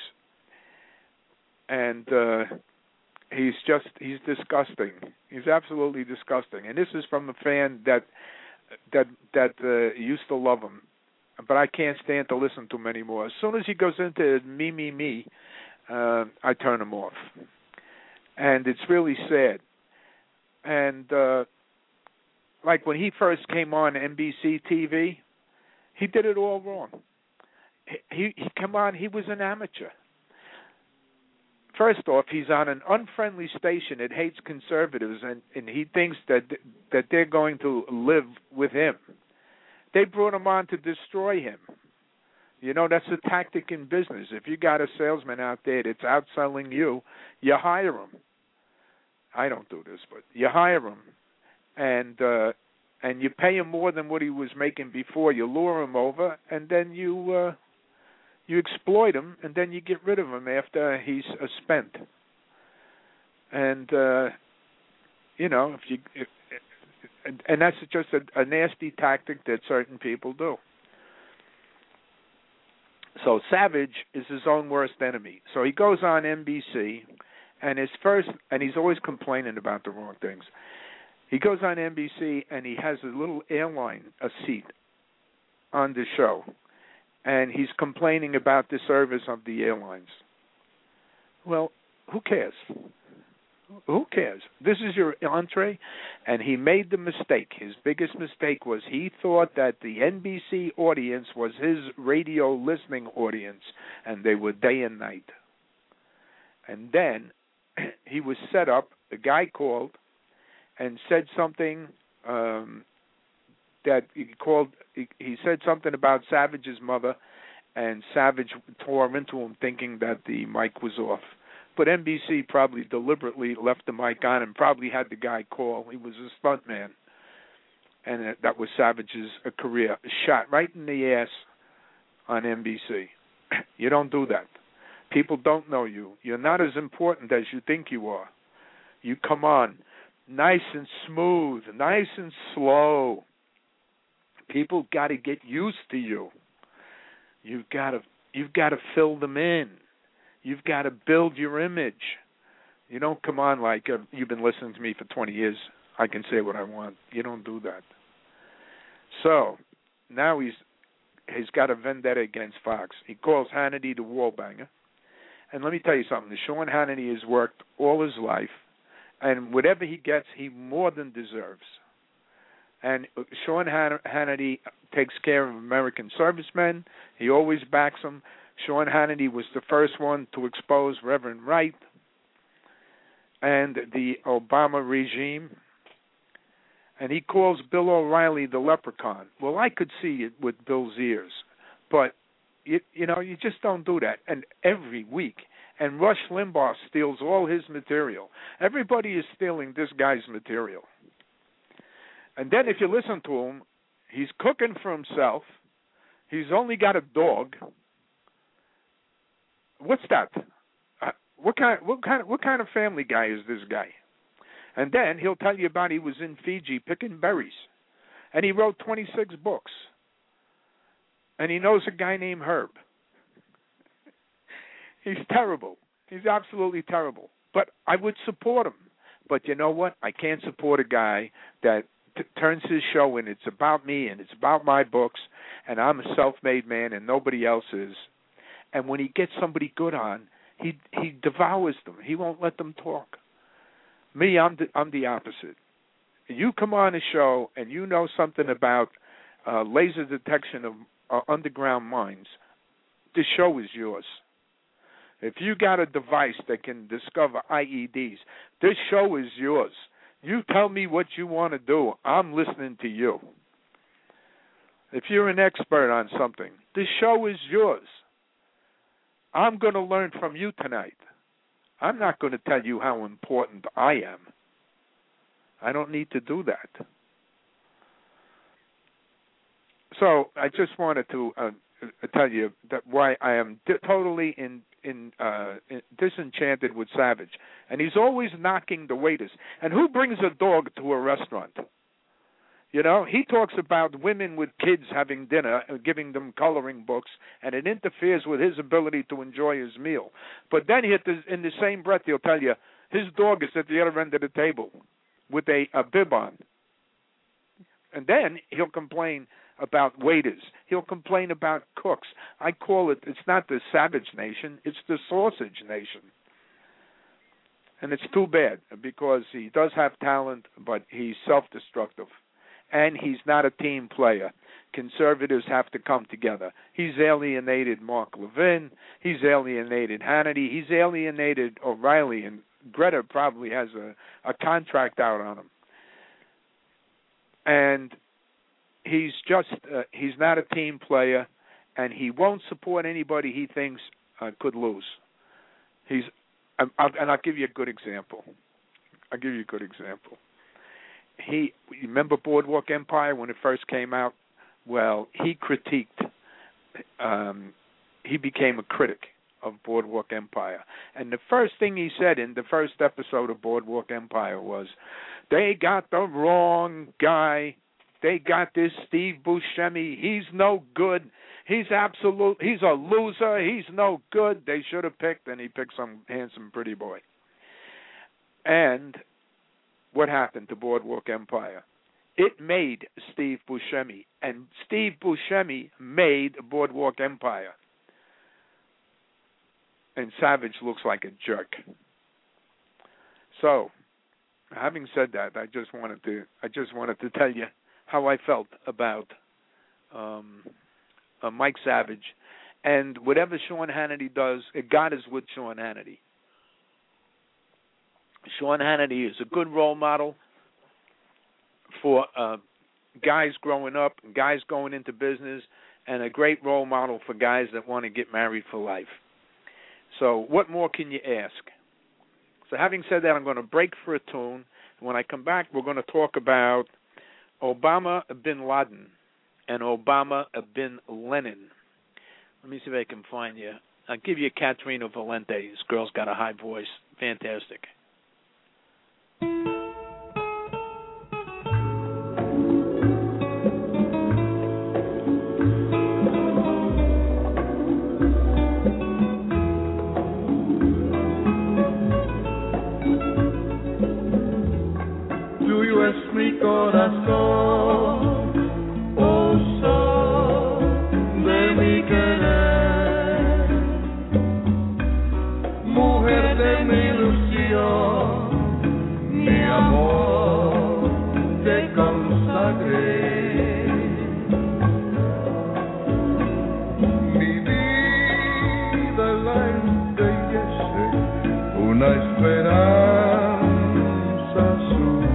And uh, he's just, he's disgusting. He's absolutely disgusting. And this is from a fan that that that uh, used to love him. But I can't stand to listen to him anymore. As soon as he goes into me, me, me, uh, I turn him off. And it's really sad. And uh, like when he first came on N B C T V, he did it all wrong. He, he come on, he was an amateur. First off, he's on an unfriendly station that hates conservatives, and, and he thinks that that they're going to live with him. They brought him on to destroy him. You know, that's a tactic in business. If you got a salesman out there that's outselling you, you hire him. I don't do this, but you hire him, and uh, and you pay him more than what he was making before. You lure him over, and then you uh, you exploit him, and then you get rid of him after he's uh, spent. And uh, you know, if you if, and, and that's just a, a nasty tactic that certain people do. So Savage is his own worst enemy. So he goes on N B C, and his first, and he's always complaining about the wrong things. He goes on N B C, and he has a little airline, a seat on the show, and he's complaining about the service of the airlines. Well, who cares? Who cares? This is your entree, and he made the mistake. His biggest mistake was he thought that the N B C audience was his radio listening audience, and they were day and night. And then he was set up, the guy called and said something um, that he called, he, he said something about Savage's mother, and Savage tore into him thinking that the mic was off. But N B C probably deliberately left the mic on and probably had the guy call. He was a stunt man. And that was Savage's career. Shot right in the ass on N B C. You don't do that. People don't know you. You're not as important as you think you are. You come on nice and smooth, nice and slow. People got to get used to you. You've got to, you've got to fill them in. You've got to build your image. You don't come on like uh, you've been listening to me for twenty years. I can say what I want. You don't do that. So now he's he's got a vendetta against Fox. He calls Hannity the wall banger. And let me tell you something. Sean Hannity has worked all his life, and whatever he gets, he more than deserves. And Sean Hannity takes care of American servicemen. He always backs them. Sean Hannity was the first one to expose Reverend Wright and the Obama regime. And he calls Bill O'Reilly the leprechaun. Well, I could see it with Bill's ears, but You, you know, you just don't do that. And every week, and Rush Limbaugh steals all his material. Everybody is stealing this guy's material. And then if you listen to him, he's cooking for himself. He's only got a dog. What's that? Uh, what kind? What kind? What kind of family guy is this guy? And then he'll tell you about he was in Fiji picking berries, and he wrote twenty-six books. And he knows a guy named Herb. He's terrible. He's absolutely terrible. But I would support him. But you know what? I can't support a guy that t- turns his show in. It's about me and it's about my books, and I'm a self-made man and nobody else is. And when he gets somebody good on, he he devours them. He won't let them talk. Me, I'm the, I'm the opposite. You come on a show and you know something about uh, laser detection of Uh, underground mines, this show is yours. If you got a device that can discover I E Ds, this show is yours. You tell me what you want to do. I'm listening to you. If you're an expert on something, this show is yours. I'm going to learn from you tonight. I'm not going to tell you how important I am. I don't need to do that. So I just wanted to uh, tell you that why I am di- totally in, in, uh, in disenchanted with Savage, and he's always knocking the waiters. And who brings a dog to a restaurant? You know, he talks about women with kids having dinner, uh, giving them coloring books, and it interferes with his ability to enjoy his meal. But then he, in the same breath, he'll tell you his dog is at the other end of the table with a, a bib on. And then he'll complain about waiters. He'll complain about cooks. I call it, it's not the Savage Nation, it's the Sausage Nation. And it's too bad because he does have talent, but he's self-destructive. And he's not a team player. Conservatives have to come together. He's alienated Mark Levin. He's alienated Hannity. He's alienated O'Reilly. And Greta probably has a, a contract out on him. And he's just, uh, he's not a team player, and he won't support anybody he thinks uh, could lose. He's, um, I'll, and I'll give you a good example. I'll give you a good example. He, you remember Boardwalk Empire when it first came out? Well, he critiqued, um, he became a critic of Boardwalk Empire. And the first thing he said in the first episode of Boardwalk Empire was, they got the wrong guy. They got this Steve Buscemi. He's no good. He's absolute. He's a loser. He's no good. They should have picked, and he picked some handsome, pretty boy. And what happened to Boardwalk Empire? It made Steve Buscemi, and Steve Buscemi made Boardwalk Empire. And Savage looks like a jerk. So, having said that, I just wanted to I just wanted to tell you how I felt about um, uh, Mike Savage, and whatever Sean Hannity does, God is with Sean Hannity. Sean Hannity is a good role model for uh, guys growing up, guys going into business, and a great role model for guys that want to get married for life. So what more can you ask? So having said that, I'm going to break for a tune. When I come back, we're going to talk about Obama bin Laden and Obama bin Lenin. Let me see if I can find you. I'll give you Katrina Valente. This girl's got a high voice. Fantastic. Do you es mi corazón, oh sol de mi querer, mujer de mi ilusión, mi amor te consagré. Mi vida la embellece una esperanza azul.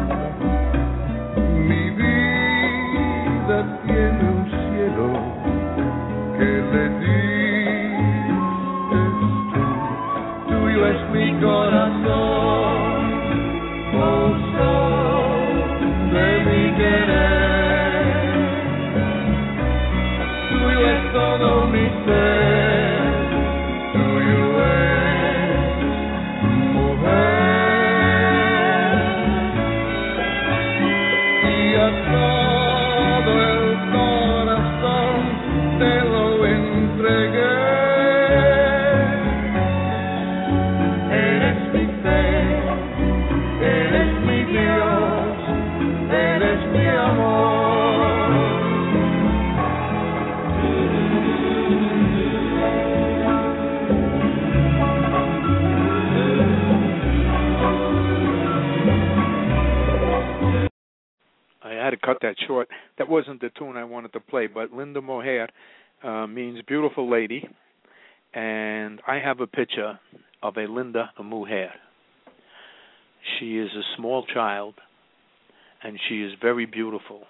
Mi vida tiene un cielo que le diste tú. Tuyo es mi corazón, oh sol de mi querer. Tuyo es todo mi ser, tuyo es mujer. Y a todo el corazón te lo entregué. Eres mi fe, eres mi Dios, eres mi amor. I had to cut that short. That wasn't the tune I wanted to play, but Linda Moher uh, means beautiful lady, and I have a picture of a Linda Moher. She is a small child, and she is very beautiful,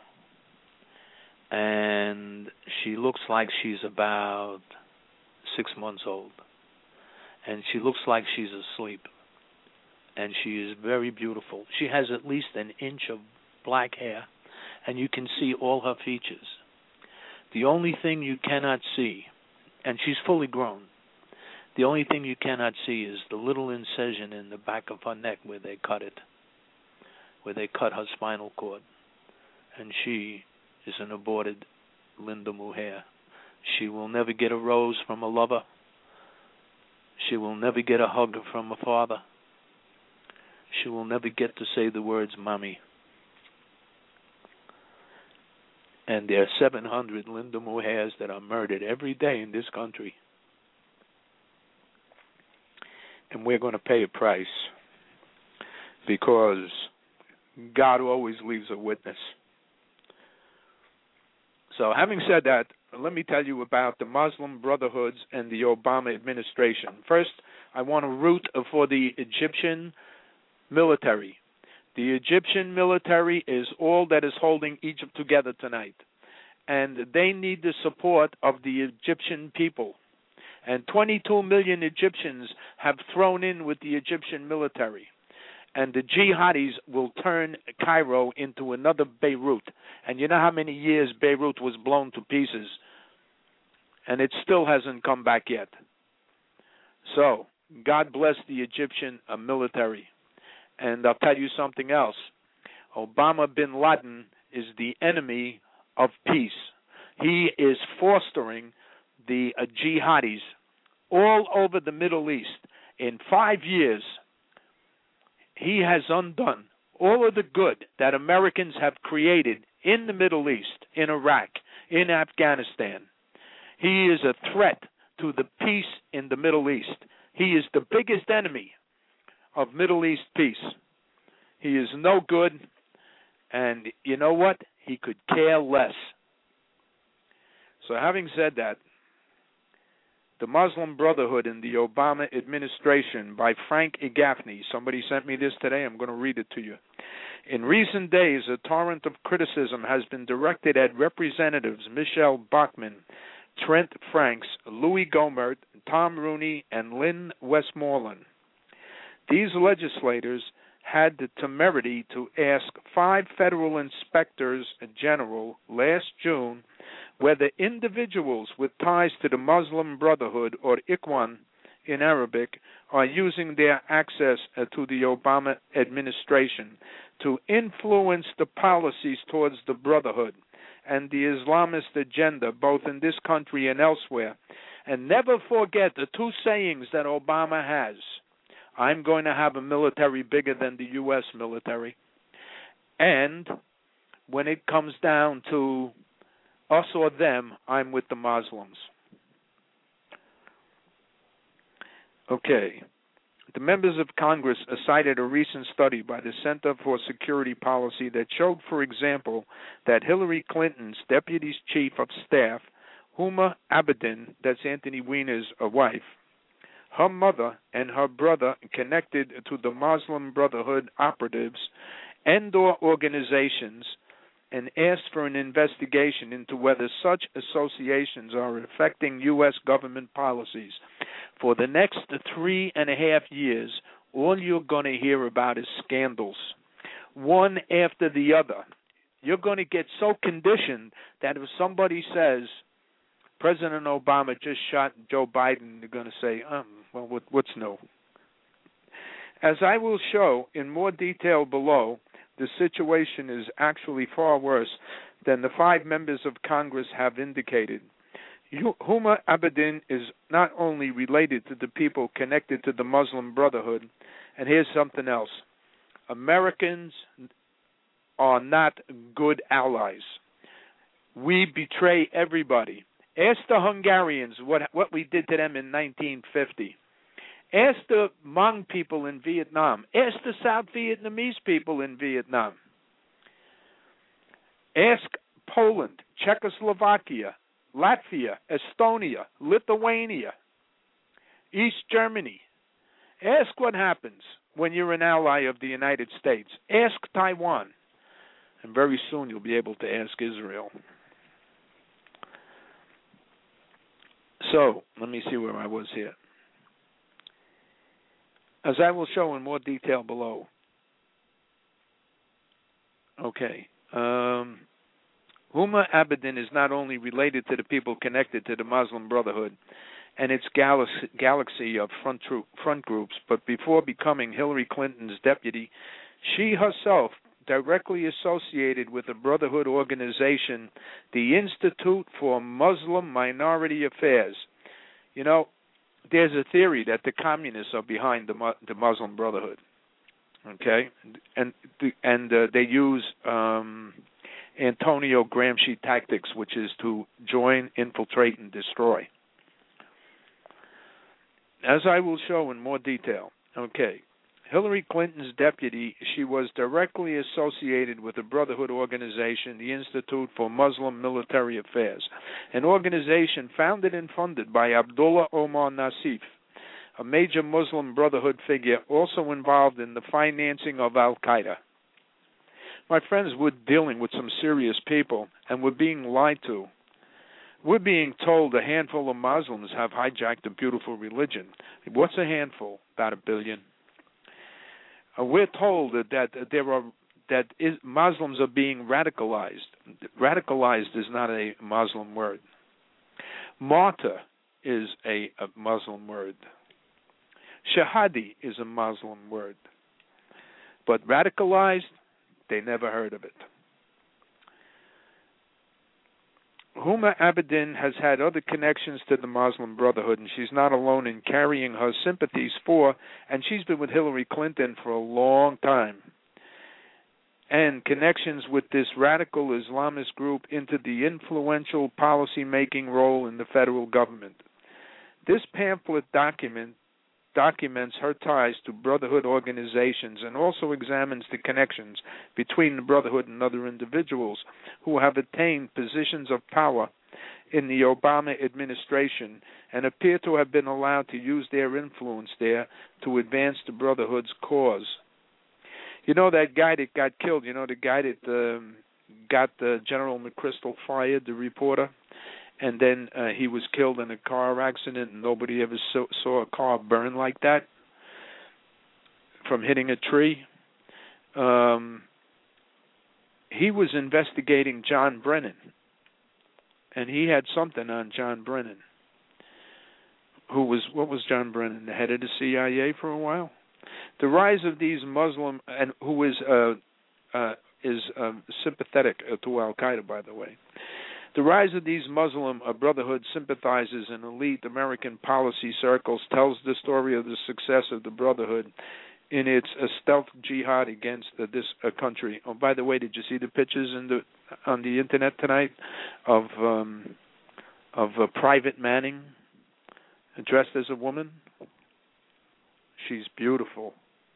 and she looks like she's about six months old, and she looks like she's asleep, and she is very beautiful. She has at least an inch of black hair, and you can see all her features. The only thing you cannot see, and she's fully grown, the only thing you cannot see is the little incision in the back of her neck where they cut it, where they cut her spinal cord. And she is an aborted Linda Moher. She will never get a rose from a lover. She will never get a hug from a father. She will never get to say the words, Mommy. And there are seven hundred Linda Mohers that are murdered every day in this country. And we're going to pay a price because God always leaves a witness. So having said that, let me tell you about the Muslim Brotherhoods and the Obama administration. First, I want to root for the Egyptian military. The Egyptian military is all that is holding Egypt together tonight, and they need the support of the Egyptian people. And twenty-two million Egyptians have thrown in with the Egyptian military, and the jihadis will turn Cairo into another Beirut. And you know how many years Beirut was blown to pieces, and it still hasn't come back yet. So, God bless the Egyptian uh, military. And I'll tell you something else. Osama bin Laden is the enemy of peace. He is fostering the uh, jihadis all over the Middle East. In five years, he has undone all of the good that Americans have created in the Middle East, in Iraq, in Afghanistan. He is a threat to the peace in the Middle East. He is the biggest enemy of Middle East peace. He is no good, and you know what? He could care less. So having said that, The Muslim Brotherhood in the Obama Administration by Frank E. Gaffney. Somebody sent me this today. I'm going to read it to you. In recent days, a torrent of criticism has been directed at Representatives Michelle Bachmann, Trent Franks, Louis Gohmert, Tom Rooney, and Lynn Westmoreland. These legislators had the temerity to ask five federal inspectors general last June whether individuals with ties to the Muslim Brotherhood, or Ikhwan in Arabic, are using their access to the Obama administration to influence the policies towards the Brotherhood and the Islamist agenda, both in this country and elsewhere. And never forget the two sayings that Obama has. I'm going to have a military bigger than the U S military, And when it comes down to us or them, I'm with the Muslims. Okay. The members of Congress cited a recent study by the Center for Security Policy that showed, for example, that Hillary Clinton's Deputy Chief of Staff, Huma Abedin, that's Anthony Weiner's wife, her mother and her brother connected to the Muslim Brotherhood operatives and or organizations, and asked for an investigation into whether such associations are affecting U S government policies. For the next three and a half years, all you're going to hear about is scandals, one after the other. You're going to get so conditioned that if somebody says, President Obama just shot Joe Biden, they're going to say, um, well, what, what's new? As I will show in more detail below, the situation is actually far worse than the five members of Congress have indicated. Huma Abedin is not only related to the people connected to the Muslim Brotherhood, and here's something else. Americans are not good allies. We betray everybody. Ask the Hungarians what what we did to them in nineteen fifty. Ask the Hmong people in Vietnam. Ask the South Vietnamese people in Vietnam. Ask Poland, Czechoslovakia, Latvia, Estonia, Lithuania, East Germany. Ask what happens when you're an ally of the United States. Ask Taiwan. And very soon you'll be able to ask Israel. So, let me see where I was here. As I will show in more detail below. Okay. Um, Huma Abedin is not only related to the people connected to the Muslim Brotherhood and its galaxy, galaxy of front, troop, front groups, but before becoming Hillary Clinton's deputy, she herself directly associated with the Brotherhood organization, the Institute for Muslim Minority Affairs. You know, there's a theory that the communists are behind the, the Muslim Brotherhood, okay, and and uh, they use um, Antonio Gramsci tactics, which is to join, infiltrate, and destroy. As I will show in more detail, okay, Hillary Clinton's deputy, she was directly associated with the Brotherhood organization, the Institute for Muslim Military Affairs, an organization founded and funded by Abdullah Omar Nassif, a major Muslim Brotherhood figure also involved in the financing of Al-Qaeda. My friends, we're dealing with some serious people, and we're being lied to. We're being told a handful of Muslims have hijacked a beautiful religion. What's a handful? About a billion. Uh, we're told that, that there are that is, Muslims are being radicalized. Radicalized is not a Muslim word. Martyr is a, a Muslim word. Shahadi is a Muslim word. But radicalized, they never heard of it. Huma Abedin has had other connections to the Muslim Brotherhood, and she's not alone in carrying her sympathies for, and she's been with Hillary Clinton for a long time, and connections with this radical Islamist group into the influential policy-making role in the federal government. This pamphlet document documents her ties to Brotherhood organizations and also examines the connections between the Brotherhood and other individuals who have attained positions of power in the Obama administration and appear to have been allowed to use their influence there to advance the Brotherhood's cause. You know that guy that got killed, you know the guy that um, got uh, General McChrystal fired, the reporter? And then uh, he was killed in a car accident, and nobody ever saw, saw a car burn like that from hitting a tree. Um, he was investigating John Brennan, and he had something on John Brennan. Who was what was John Brennan? The head of the C I A for a while. The rise of these Muslim, and who is uh, uh, is uh, sympathetic to Al Qaeda, by the way. The rise of these Muslim Brotherhood sympathizers in elite American policy circles tells the story of the success of the Brotherhood in its uh, stealth jihad against uh, this uh, country. Oh, by the way, did you see the pictures in the on the internet tonight of um, of uh, Private Manning dressed as a woman? She's beautiful.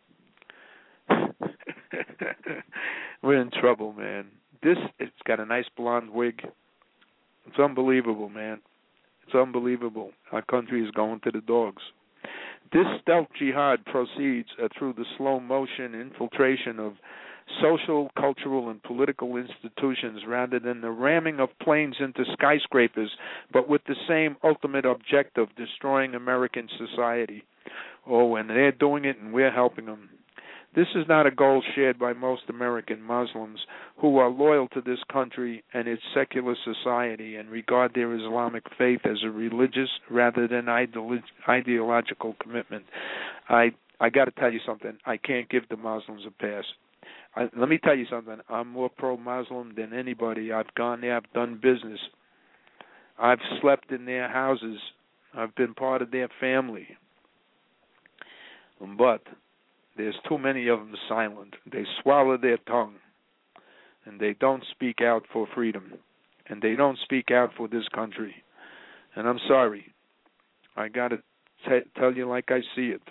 We're in trouble, man. This, it's got a nice blonde wig. It's unbelievable, man. It's unbelievable. Our country is going to the dogs. This stealth jihad proceeds uh, through the slow motion infiltration of social, cultural, and political institutions rather than the ramming of planes into skyscrapers, but with the same ultimate objective, destroying American society. Oh, and they're doing it and we're helping them. This is not a goal shared by most American Muslims who are loyal to this country and its secular society and regard their Islamic faith as a religious rather than ideolo- ideological commitment. I I got to tell you something. I can't give the Muslims a pass. I, let me tell you something. I'm more pro-Muslim than anybody. I've gone there. I've done business. I've slept in their houses. I've been part of their family. But there's too many of them silent. They swallow their tongue, and they don't speak out for freedom, and they don't speak out for this country. And I'm sorry. I got to t- tell you like I see it.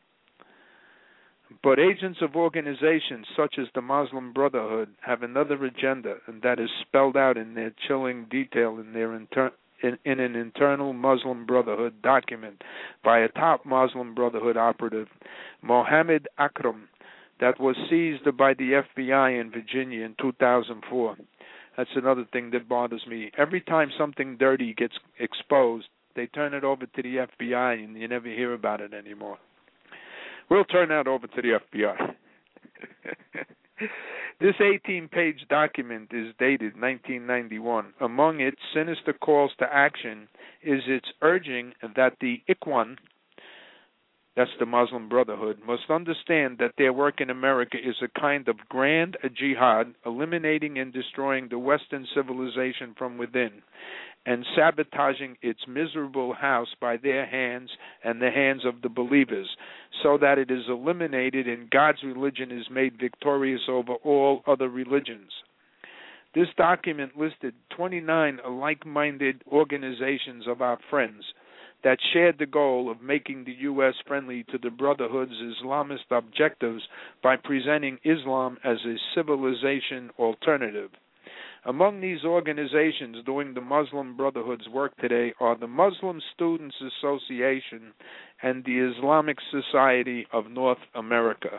But agents of organizations such as the Muslim Brotherhood have another agenda, and that is spelled out in their chilling detail in their inter- in, in an internal Muslim Brotherhood document by a top Muslim Brotherhood operative, Mohammed Akram, that was seized by the F B I in Virginia in two thousand four. That's another thing that bothers me. Every time something dirty gets exposed, they turn it over to the F B I, and you never hear about it anymore. We'll turn that over to the F B I. This eighteen-page document is dated nineteen ninety-one. Among its sinister calls to action is its urging that the Ikhwan, that's the Muslim Brotherhood, must understand that their work in America is a kind of grand jihad, eliminating and destroying the Western civilization from within, and sabotaging its miserable house by their hands and the hands of the believers, so that it is eliminated and God's religion is made victorious over all other religions. This document listed twenty-nine like-minded organizations of our friends that shared the goal of making the U S friendly to the Brotherhood's Islamist objectives by presenting Islam as a civilization alternative. Among these organizations doing the Muslim Brotherhood's work today are the Muslim Students Association and the Islamic Society of North America.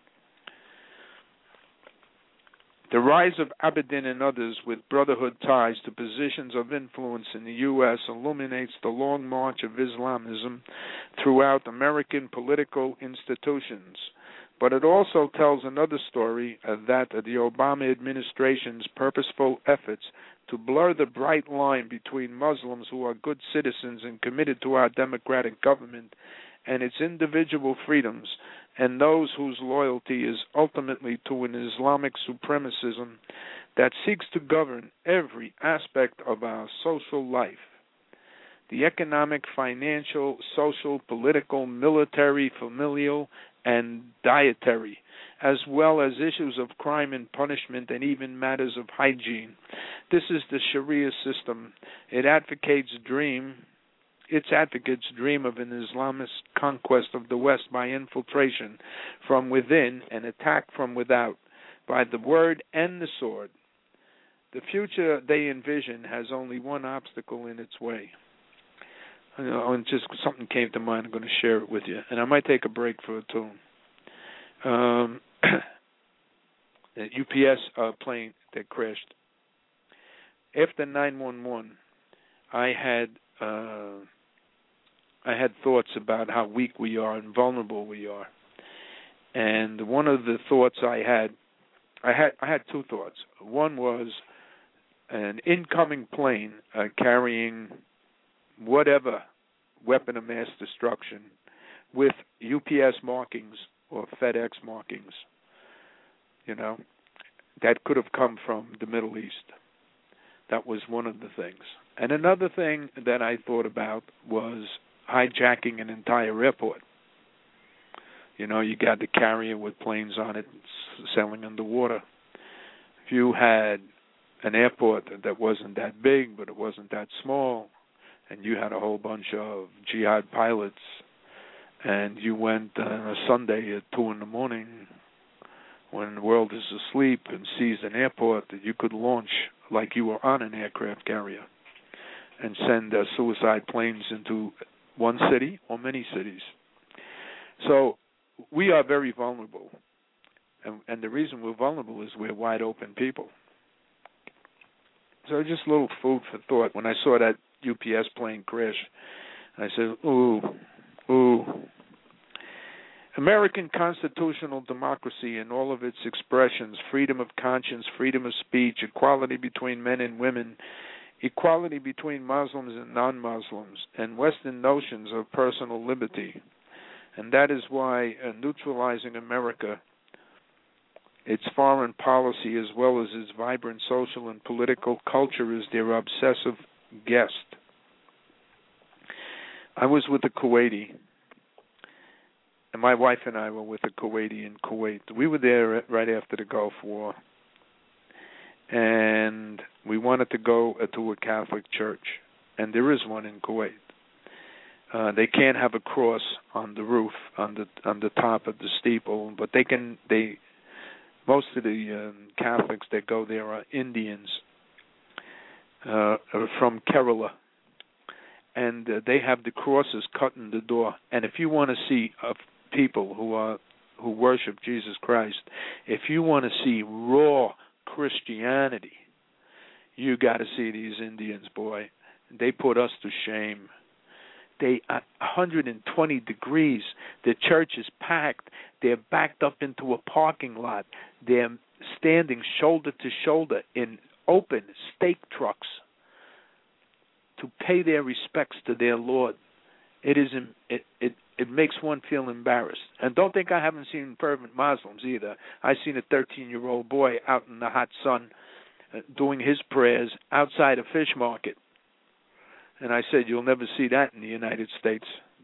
The rise of Abedin and others with Brotherhood ties to positions of influence in the U S illuminates the long march of Islamism throughout American political institutions. But it also tells another story, uh, that uh, the Obama administration's purposeful efforts to blur the bright line between Muslims who are good citizens and committed to our democratic government and its individual freedoms, and those whose loyalty is ultimately to an Islamic supremacism that seeks to govern every aspect of our social life. The economic, financial, social, political, military, familial, and dietary, as well as issues of crime and punishment and even matters of hygiene. This is the Sharia system. It advocates dream, its advocates dream of an Islamist conquest of the West by infiltration from within and attack from without by the word and the sword. The future they envision has only one obstacle in its way. You know, and just something came to mind. I'm going to share it with you, and I might take a break for a tune. Um, the U P S uh, plane that crashed. After nine one one, I had uh, I had thoughts about how weak we are and vulnerable we are, and one of the thoughts I had, I had I had two thoughts. One was an incoming plane uh, carrying whatever weapon of mass destruction with U P S markings or FedEx markings, you know, that could have come from the Middle East. That was one of the things. And another thing that I thought about was hijacking an entire airport. You know, you got the carrier with planes on it sailing underwater. If you had an airport that wasn't that big, but it wasn't that small, and you had a whole bunch of jihad pilots, and you went on a Sunday at two in the morning when the world is asleep and seized an airport, that you could launch like you were on an aircraft carrier and send uh, suicide planes into one city or many cities. So we are very vulnerable. And, and the reason we're vulnerable is we're wide open people. So just a little food for thought. When I saw that U P S plane crash, I said, ooh, ooh. American constitutional democracy in all of its expressions, freedom of conscience, freedom of speech, equality between men and women, equality between Muslims and non-Muslims, and Western notions of personal liberty. And that is why uh, neutralizing America, its foreign policy as well as its vibrant social and political culture, is their obsessive guest. I was with a Kuwaiti, and my wife and I were with a Kuwaiti in Kuwait. We were there right after the Gulf War, and we wanted to go to a Catholic church, and there is one in Kuwait. Uh, they can't have a cross on the roof, on the on the top of the steeple, but they can. They most of the um, Catholics that go there are Indians uh, from Kerala, and uh, they have the crosses cut in the door. And if you want to see uh, people who are who worship Jesus Christ, if you want to see raw Christianity, you got to see these Indians, boy. They put us to shame. They uh, one hundred twenty degrees. The church is packed. They're backed up into a parking lot. They're standing shoulder to shoulder in open stake trucks to pay their respects to their Lord. It is it it it makes one feel embarrassed. And don't think I haven't seen fervent Muslims either. I've seen a thirteen-year-old boy out in the hot sun uh, doing his prayers outside a fish market. And I said, you'll never see that in the United States.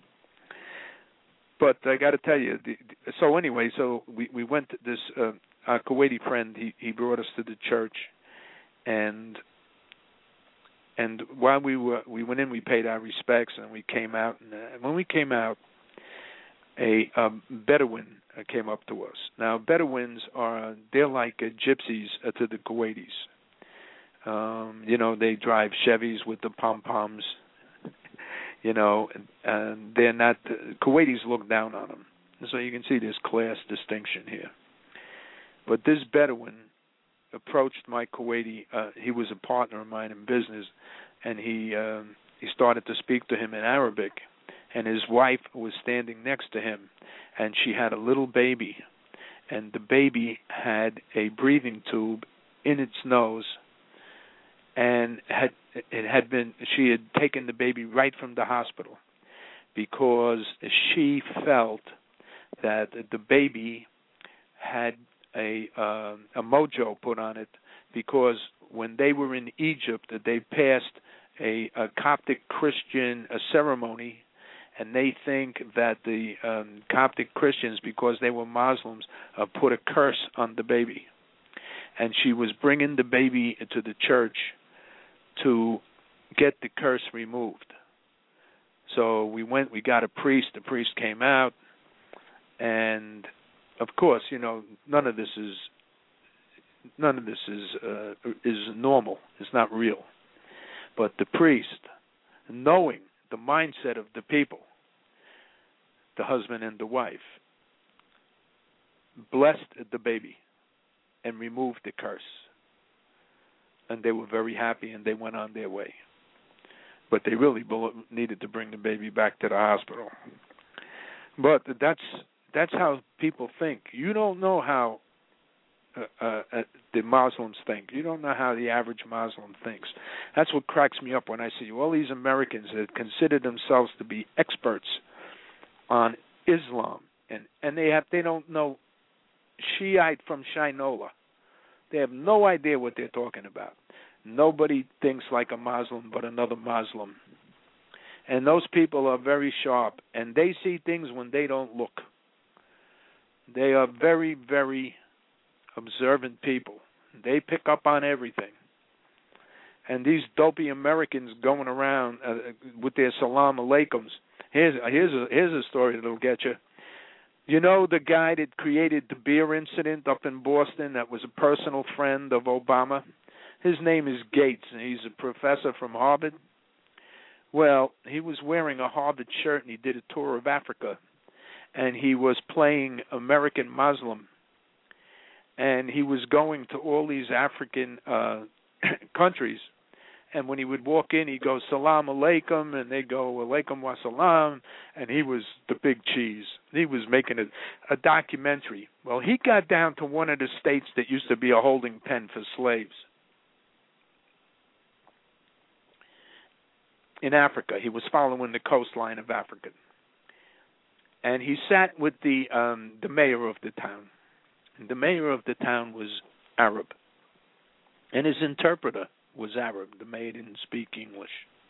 But I got to tell you, the, the, so anyway, so we, we went to this, uh, our Kuwaiti friend, he, he brought us to the church. And and while we were, we went in, we paid our respects, and we came out. And uh, when we came out, a um, Bedouin uh, came up to us. Now, Bedouins are, they're like uh, gypsies uh, to the Kuwaitis. Um, you know, they drive Chevys with the pom-poms, you know, and, and they're not, uh, Kuwaitis look down on them. So you can see there's class distinction here. But this Bedouin approached my Kuwaiti, uh, he was a partner of mine in business, and he uh, he started to speak to him in Arabic, and his wife was standing next to him, and she had a little baby, and the baby had a breathing tube in its nose, and had it had been she had taken the baby right from the hospital because she felt that the baby had a uh, a mojo put on it, because when they were in Egypt, they passed a, a Coptic Christian a ceremony, and they think that the um, Coptic Christians, because they were Muslims, uh, put a curse on the baby, and she was bringing the baby to the church to get the curse removed. So we went, we got a priest, the priest came out, and of course, you know, none of this is none of this is uh, is normal. It's not real. But the priest, knowing the mindset of the people, the husband and the wife, blessed the baby and removed the curse. And they were very happy, and they went on their way. But they really needed to bring the baby back to the hospital. But that's that's how people think. You don't know how uh, uh, the Muslims think. You don't know how the average Muslim thinks. That's what cracks me up when I see all these Americans that consider themselves to be experts on Islam, and, and they have they don't know Shiite from Shinola. They have no idea what they're talking about. Nobody thinks like a Muslim but another Muslim. And those people are very sharp, and they see things when they don't look. They are very, very observant people. They pick up on everything. And these dopey Americans going around uh, with their salam aleikums. Here's here's a here's a story that'll get you. You know the guy that created the beer incident up in Boston that was a personal friend of Obama? His name is Gates, and he's a professor from Harvard. Well, he was wearing a Harvard shirt, and he did a tour of Africa, and he was playing American Muslim, and he was going to all these African uh, countries. And when he would walk in, he'd go, Salam Alaikum, and they'd go, Alaikum wa salam, and he was the big cheese. He was making a, a documentary. Well, he got down to one of the states that used to be a holding pen for slaves. In Africa. He was following the coastline of Africa. And he sat with the um, the mayor of the town. And the mayor of the town was Arab. And his interpreter was Arab. The mayor didn't speak English.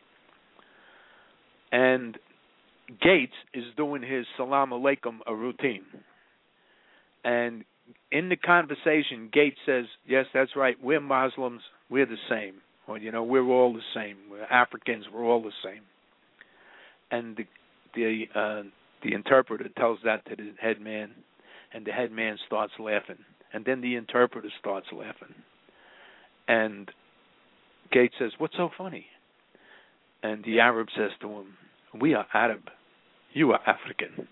And Gates is doing his Salam Alaikum a routine. And in the conversation, Gates says, yes, that's right, we're Muslims, we're the same. Or, you know, we're all the same. We're Africans, we're all the same. And the the, uh, the interpreter tells that to the head man, and the head man starts laughing. And then the interpreter starts laughing. And Gates says, what's so funny? And the Arab says to him, we are Arab. You are African.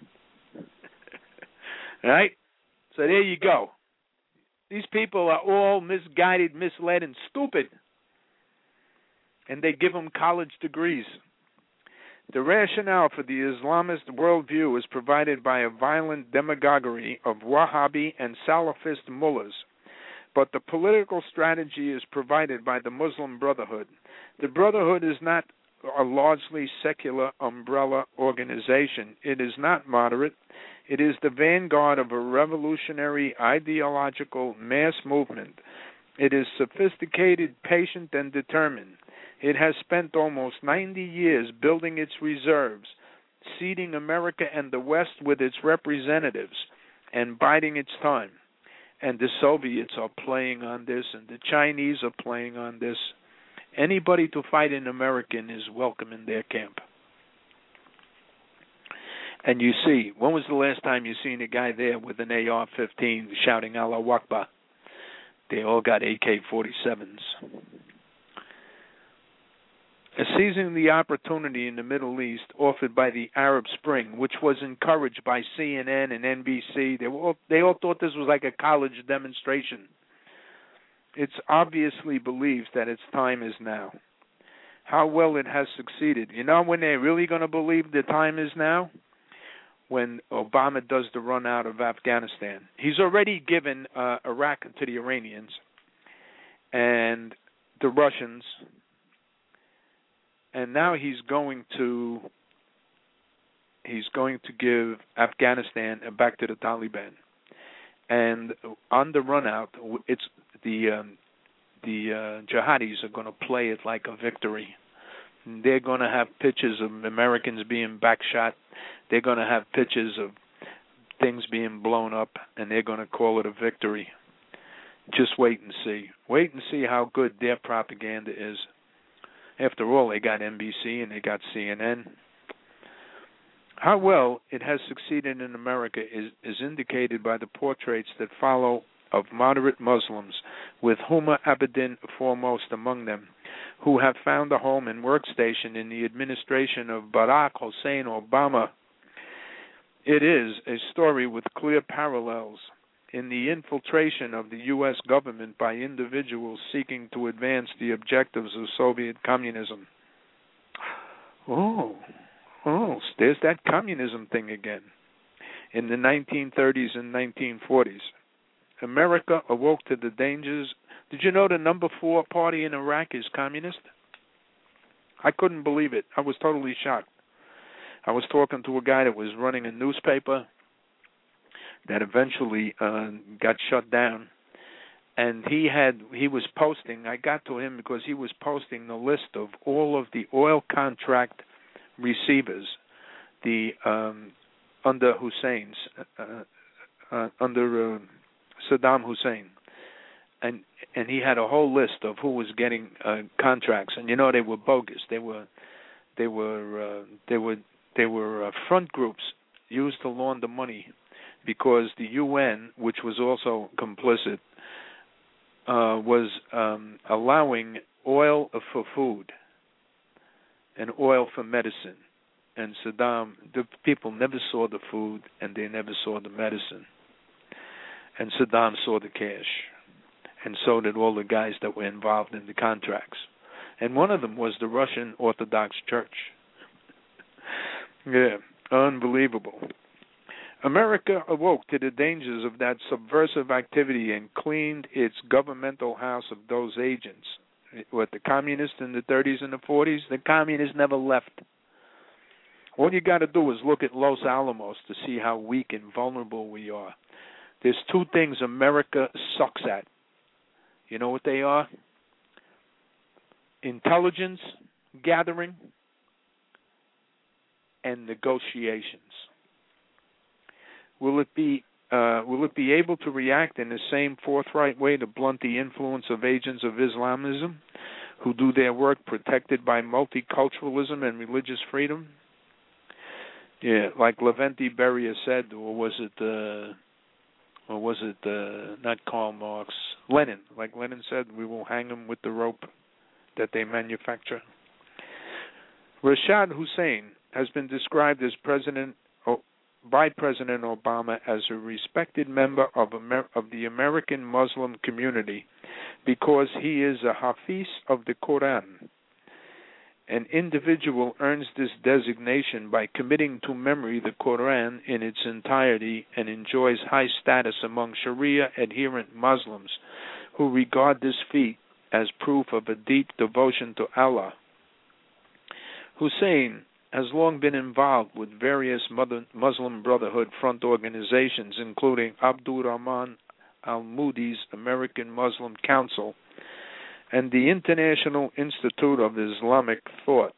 All right? So there you go. These people are all misguided, misled, and stupid. And they give them college degrees. The rationale for the Islamist worldview is provided by a violent demagoguery of Wahhabi and Salafist mullahs, but the political strategy is provided by the Muslim Brotherhood. The Brotherhood is not a largely secular umbrella organization. It is not moderate. It is the vanguard of a revolutionary ideological mass movement. It is sophisticated, patient, and determined. It has spent almost ninety years building its reserves, seeding America and the West with its representatives, and biding its time. And the Soviets are playing on this, and the Chinese are playing on this. Anybody to fight an American is welcome in their camp. And you see, when was the last time you seen a guy there with an A R fifteen shouting Allahu Akbar? They all got A K forty-sevens. Seizing the opportunity in the Middle East offered by the Arab Spring, which was encouraged by C N N and N B C, they, were all, they all thought this was like a college demonstration. It's obviously believed that its time is now. How well it has succeeded. You know when they're really going to believe the time is now? When Obama does the run out of Afghanistan. He's already given uh, Iraq to the Iranians and the Russians, and now he's going to he's going to give Afghanistan back to the Taliban. And on the run out, it's the um, the uh, jihadis are going to play it like a victory. They're going to have pictures of Americans being backshot. They're going to have pictures of things being blown up, and they're going to call it a victory. Just wait and see. Wait and see how good their propaganda is. After all, they got N B C and they got C N N. How well it has succeeded in America is, is indicated by the portraits that follow of moderate Muslims, with Huma Abedin foremost among them, who have found a home and workstation in the administration of Barack Hussein Obama. It is a story with clear parallels in the infiltration of the U S government by individuals seeking to advance the objectives of Soviet communism. Oh, oh, there's that communism thing again. In the nineteen thirties and nineteen forties, America awoke to the dangers. Did you know the number four party in Iraq is communist? I couldn't believe it. I was totally shocked. I was talking to a guy that was running a newspaper that eventually uh, got shut down, and he had he was posting. I got to him because he was posting the list of all of the oil contract receivers, the um, under Hussein's uh, uh, under uh, Saddam Hussein, and and he had a whole list of who was getting uh, contracts, and you know they were bogus. They were they were uh, they were they were uh, front groups used to launder money, because the U N, which was also complicit, uh, was um, allowing oil for food and oil for medicine. And Saddam, the people never saw the food and they never saw the medicine. And Saddam saw the cash. And so did all the guys that were involved in the contracts. And one of them was the Russian Orthodox Church. Yeah, unbelievable. America awoke to the dangers of that subversive activity and cleaned its governmental house of those agents. What, the communists in the thirties and the forties? The communists never left. All you got to do is look at Los Alamos to see how weak and vulnerable we are. There's two things America sucks at. You know what they are? Intelligence gathering and negotiations. Will it be uh, will it be able to react in the same forthright way to blunt the influence of agents of Islamism who do their work protected by multiculturalism and religious freedom? Yeah, like Leventi Beria said, or was it, uh, or was it uh, not Karl Marx, Lenin? Like Lenin said, we will hang him with the rope that they manufacture. Rashad Hussain has been described as president by President Obama as a respected member of Amer- of the American Muslim community because he is a Hafiz of the Quran. An individual earns this designation by committing to memory the Quran in its entirety and enjoys high status among Sharia-adherent Muslims who regard this feat as proof of a deep devotion to Allah. Hussein has long been involved with various Muslim Brotherhood front organizations, including Abdul Rahman al-Mudi's American Muslim Council and the International Institute of Islamic Thought,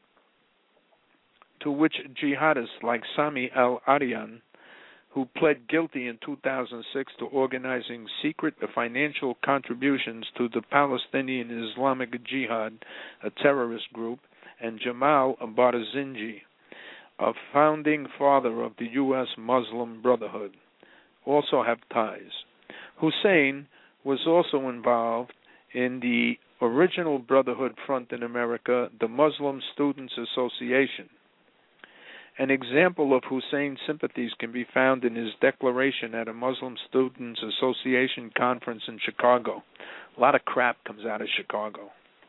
to which jihadists like Sami al-Aryan, who pled guilty in two thousand six to organizing secret financial contributions to the Palestinian Islamic Jihad, a terrorist group, and Jamal Barzanji, a founding father of the U S Muslim Brotherhood, also have ties. Hussein was also involved in the original Brotherhood front in America, the Muslim Students Association. An example of Hussein's sympathies can be found in his declaration at a Muslim Students Association conference in Chicago. A lot of crap comes out of Chicago.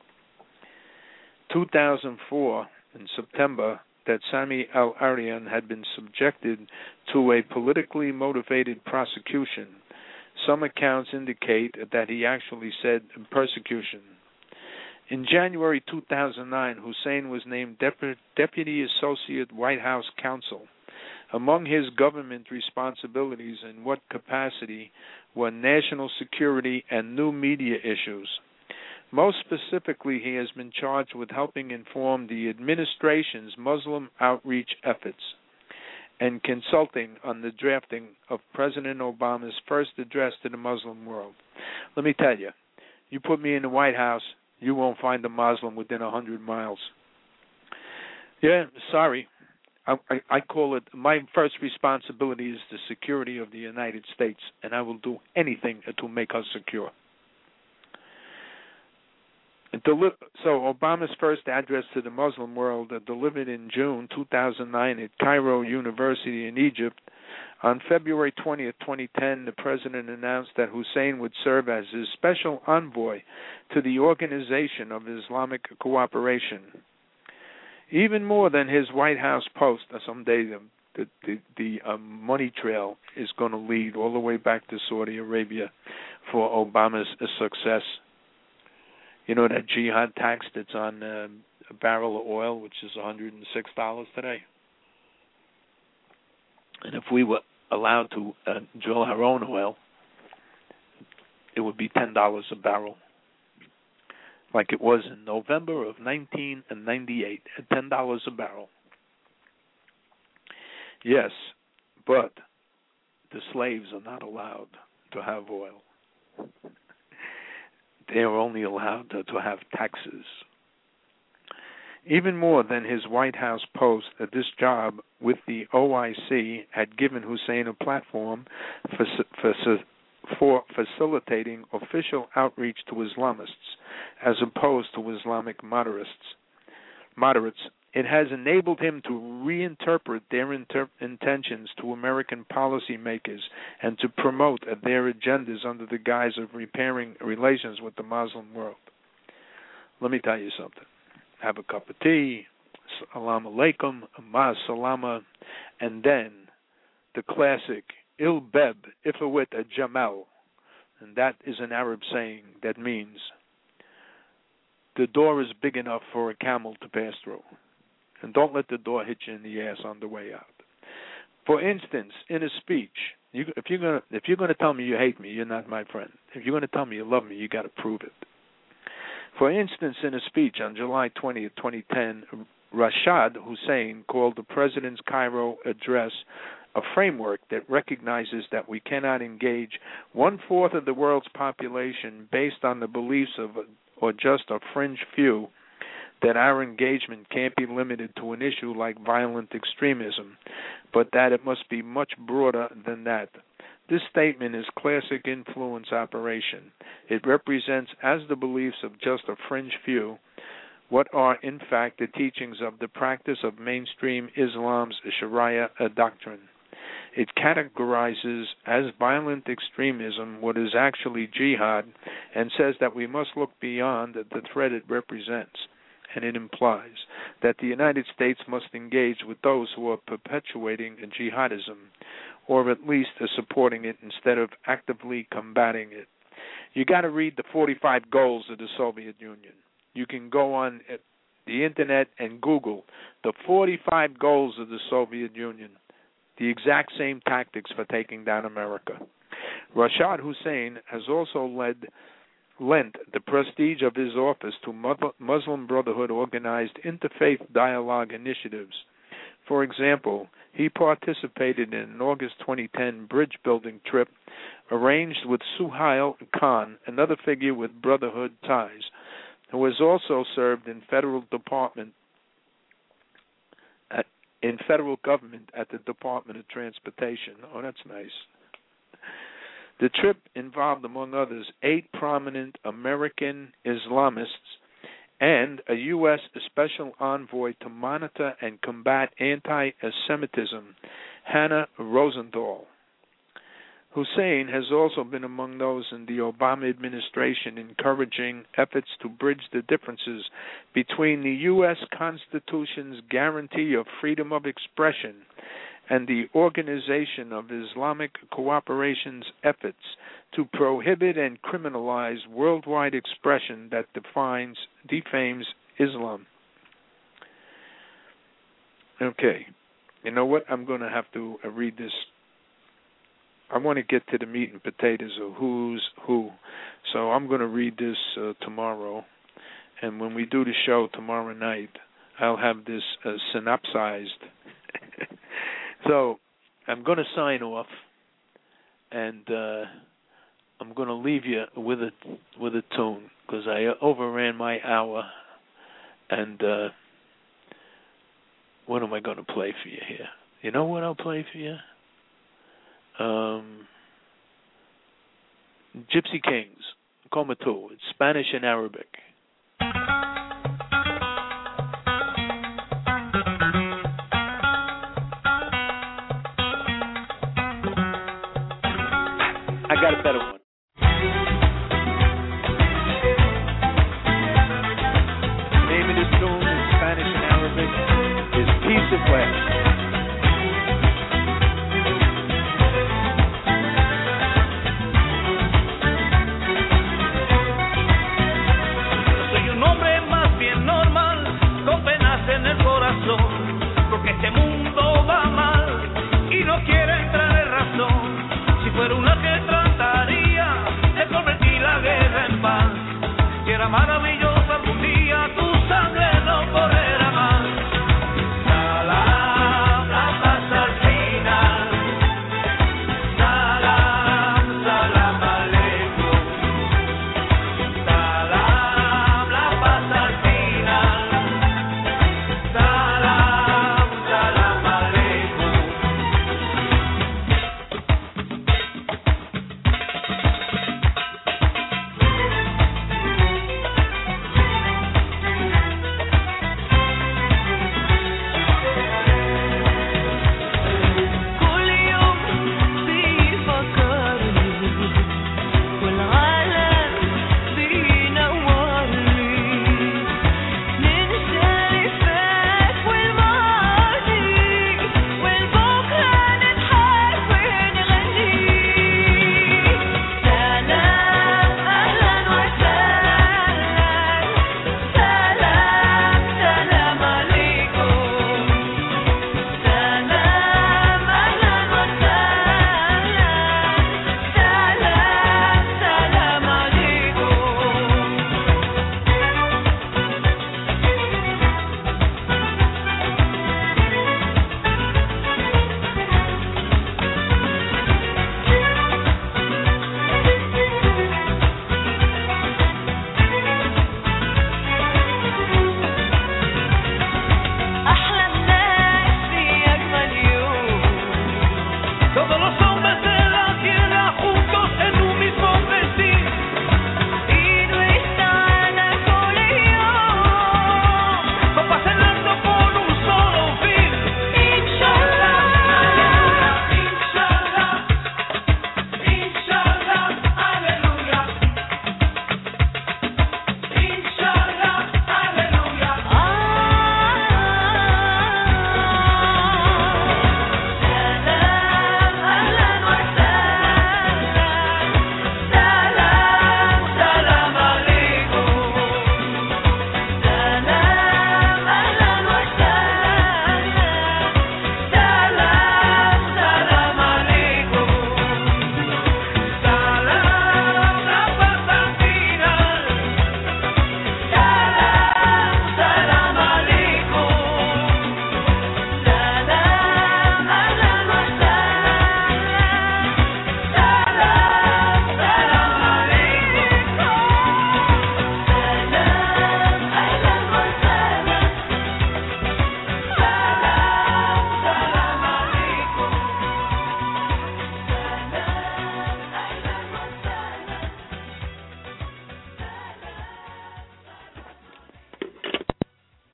two thousand four, in September, that Sami al-Aryan had been subjected to a politically motivated prosecution. Some accounts indicate that he actually said persecution. In January two thousand nine, Hussein was named Dep- Deputy Associate White House Counsel. Among his government responsibilities, in what capacity, were national security and new media issues. Most specifically, he has been charged with helping inform the administration's Muslim outreach efforts and consulting on the drafting of President Obama's first address to the Muslim world. Let me tell you, you put me in the White House, you won't find a Muslim within a hundred miles. Yeah, sorry. I, I, I call it, my first responsibility is the security of the United States, and I will do anything to make us secure. So Obama's first address to the Muslim world, uh, delivered in June two thousand nine at Cairo University in Egypt. On February twentieth, twenty ten, the president announced that Hussein would serve as his special envoy to the Organization of Islamic Cooperation. Even more than his White House post, uh, someday the, the, the, the um, money trail is going to lead all the way back to Saudi Arabia for Obama's uh, success. You know that jihad tax that's on uh, a barrel of oil, which is one hundred six dollars today? And if we were allowed to uh, drill our own oil, it would be ten dollars a barrel, like it was in November of nineteen ninety-eight, at ten dollars a barrel. Yes, but the slaves are not allowed to have oil. They are only allowed to, to have taxes. Even more than his White House post that this job with the O I C had given Hussein a platform for, for, for facilitating official outreach to Islamists as opposed to Islamic moderates. moderates. It has enabled him to reinterpret their inter- intentions to American policymakers and to promote their agendas under the guise of repairing relations with the Muslim world. Let me tell you something. Have a cup of tea, salam alaikum, ma salama, and then the classic il beb ifawit a jamal, and that is an Arab saying that means the door is big enough for a camel to pass through, and don't let the door hit you in the ass on the way out. For instance, in a speech, you, if you're gonna if you're gonna tell me you hate me, you're not my friend. If you're gonna tell me you love me, you got to prove it. For instance, in a speech on July twentieth, twenty ten, Rashad Hussein called the president's Cairo address a framework that recognizes that we cannot engage one-fourth of the world's population based on the beliefs of or just a fringe few, that our engagement can't be limited to an issue like violent extremism, but that it must be much broader than that. This statement is classic influence operation. It represents as the beliefs of just a fringe few what are in fact the teachings of the practice of mainstream Islam's Sharia doctrine. It categorizes as violent extremism what is actually jihad and says that we must look beyond the threat it represents. And it implies that the United States must engage with those who are perpetuating jihadism, or at least are supporting it instead of actively combating it. You got to read the forty-five goals of the Soviet Union. You can go on the internet and Google the forty-five goals of the Soviet Union, the exact same tactics for taking down America. Rashad Hussein has also led lent the prestige of his office to Muslim Brotherhood organized interfaith dialogue initiatives. For example, he participated in an August twenty ten bridge-building trip arranged with Suhail Khan, another figure with Brotherhood ties, who has also served in federal department at, in federal government at the Department of Transportation. Oh, that's nice. The trip involved, among others, eight prominent American Islamists and a U S special envoy to monitor and combat anti-Semitism, Hannah Rosenthal. Hussein has also been among those in the Obama administration encouraging efforts to bridge the differences between the U S Constitution's guarantee of freedom of expression and the Organization of Islamic Cooperation's efforts to prohibit and criminalize worldwide expression that defines, defames Islam. Okay, you know what? I'm going to have to uh, read this. I want to get to the meat and potatoes of who's who. So I'm going to read this uh, tomorrow. And when we do the show tomorrow night, I'll have this uh, synopsized. So I'm going to sign off, and uh, I'm going to leave you with a with a tune because I overran my hour. And uh, what am I going to play for you here? You know what I'll play for you? Um, Gypsy Kings, Como Tu. It's Spanish and Arabic. I got a better one. The name of this tune in Spanish and Arabic is Piece of Glass. Soy un hombre más bien normal, con penas en el corazón, porque este mundo va mal y no quiere entrar en razón. Si fuera una que trataría de convertir la guerra en paz, que era maravilloso.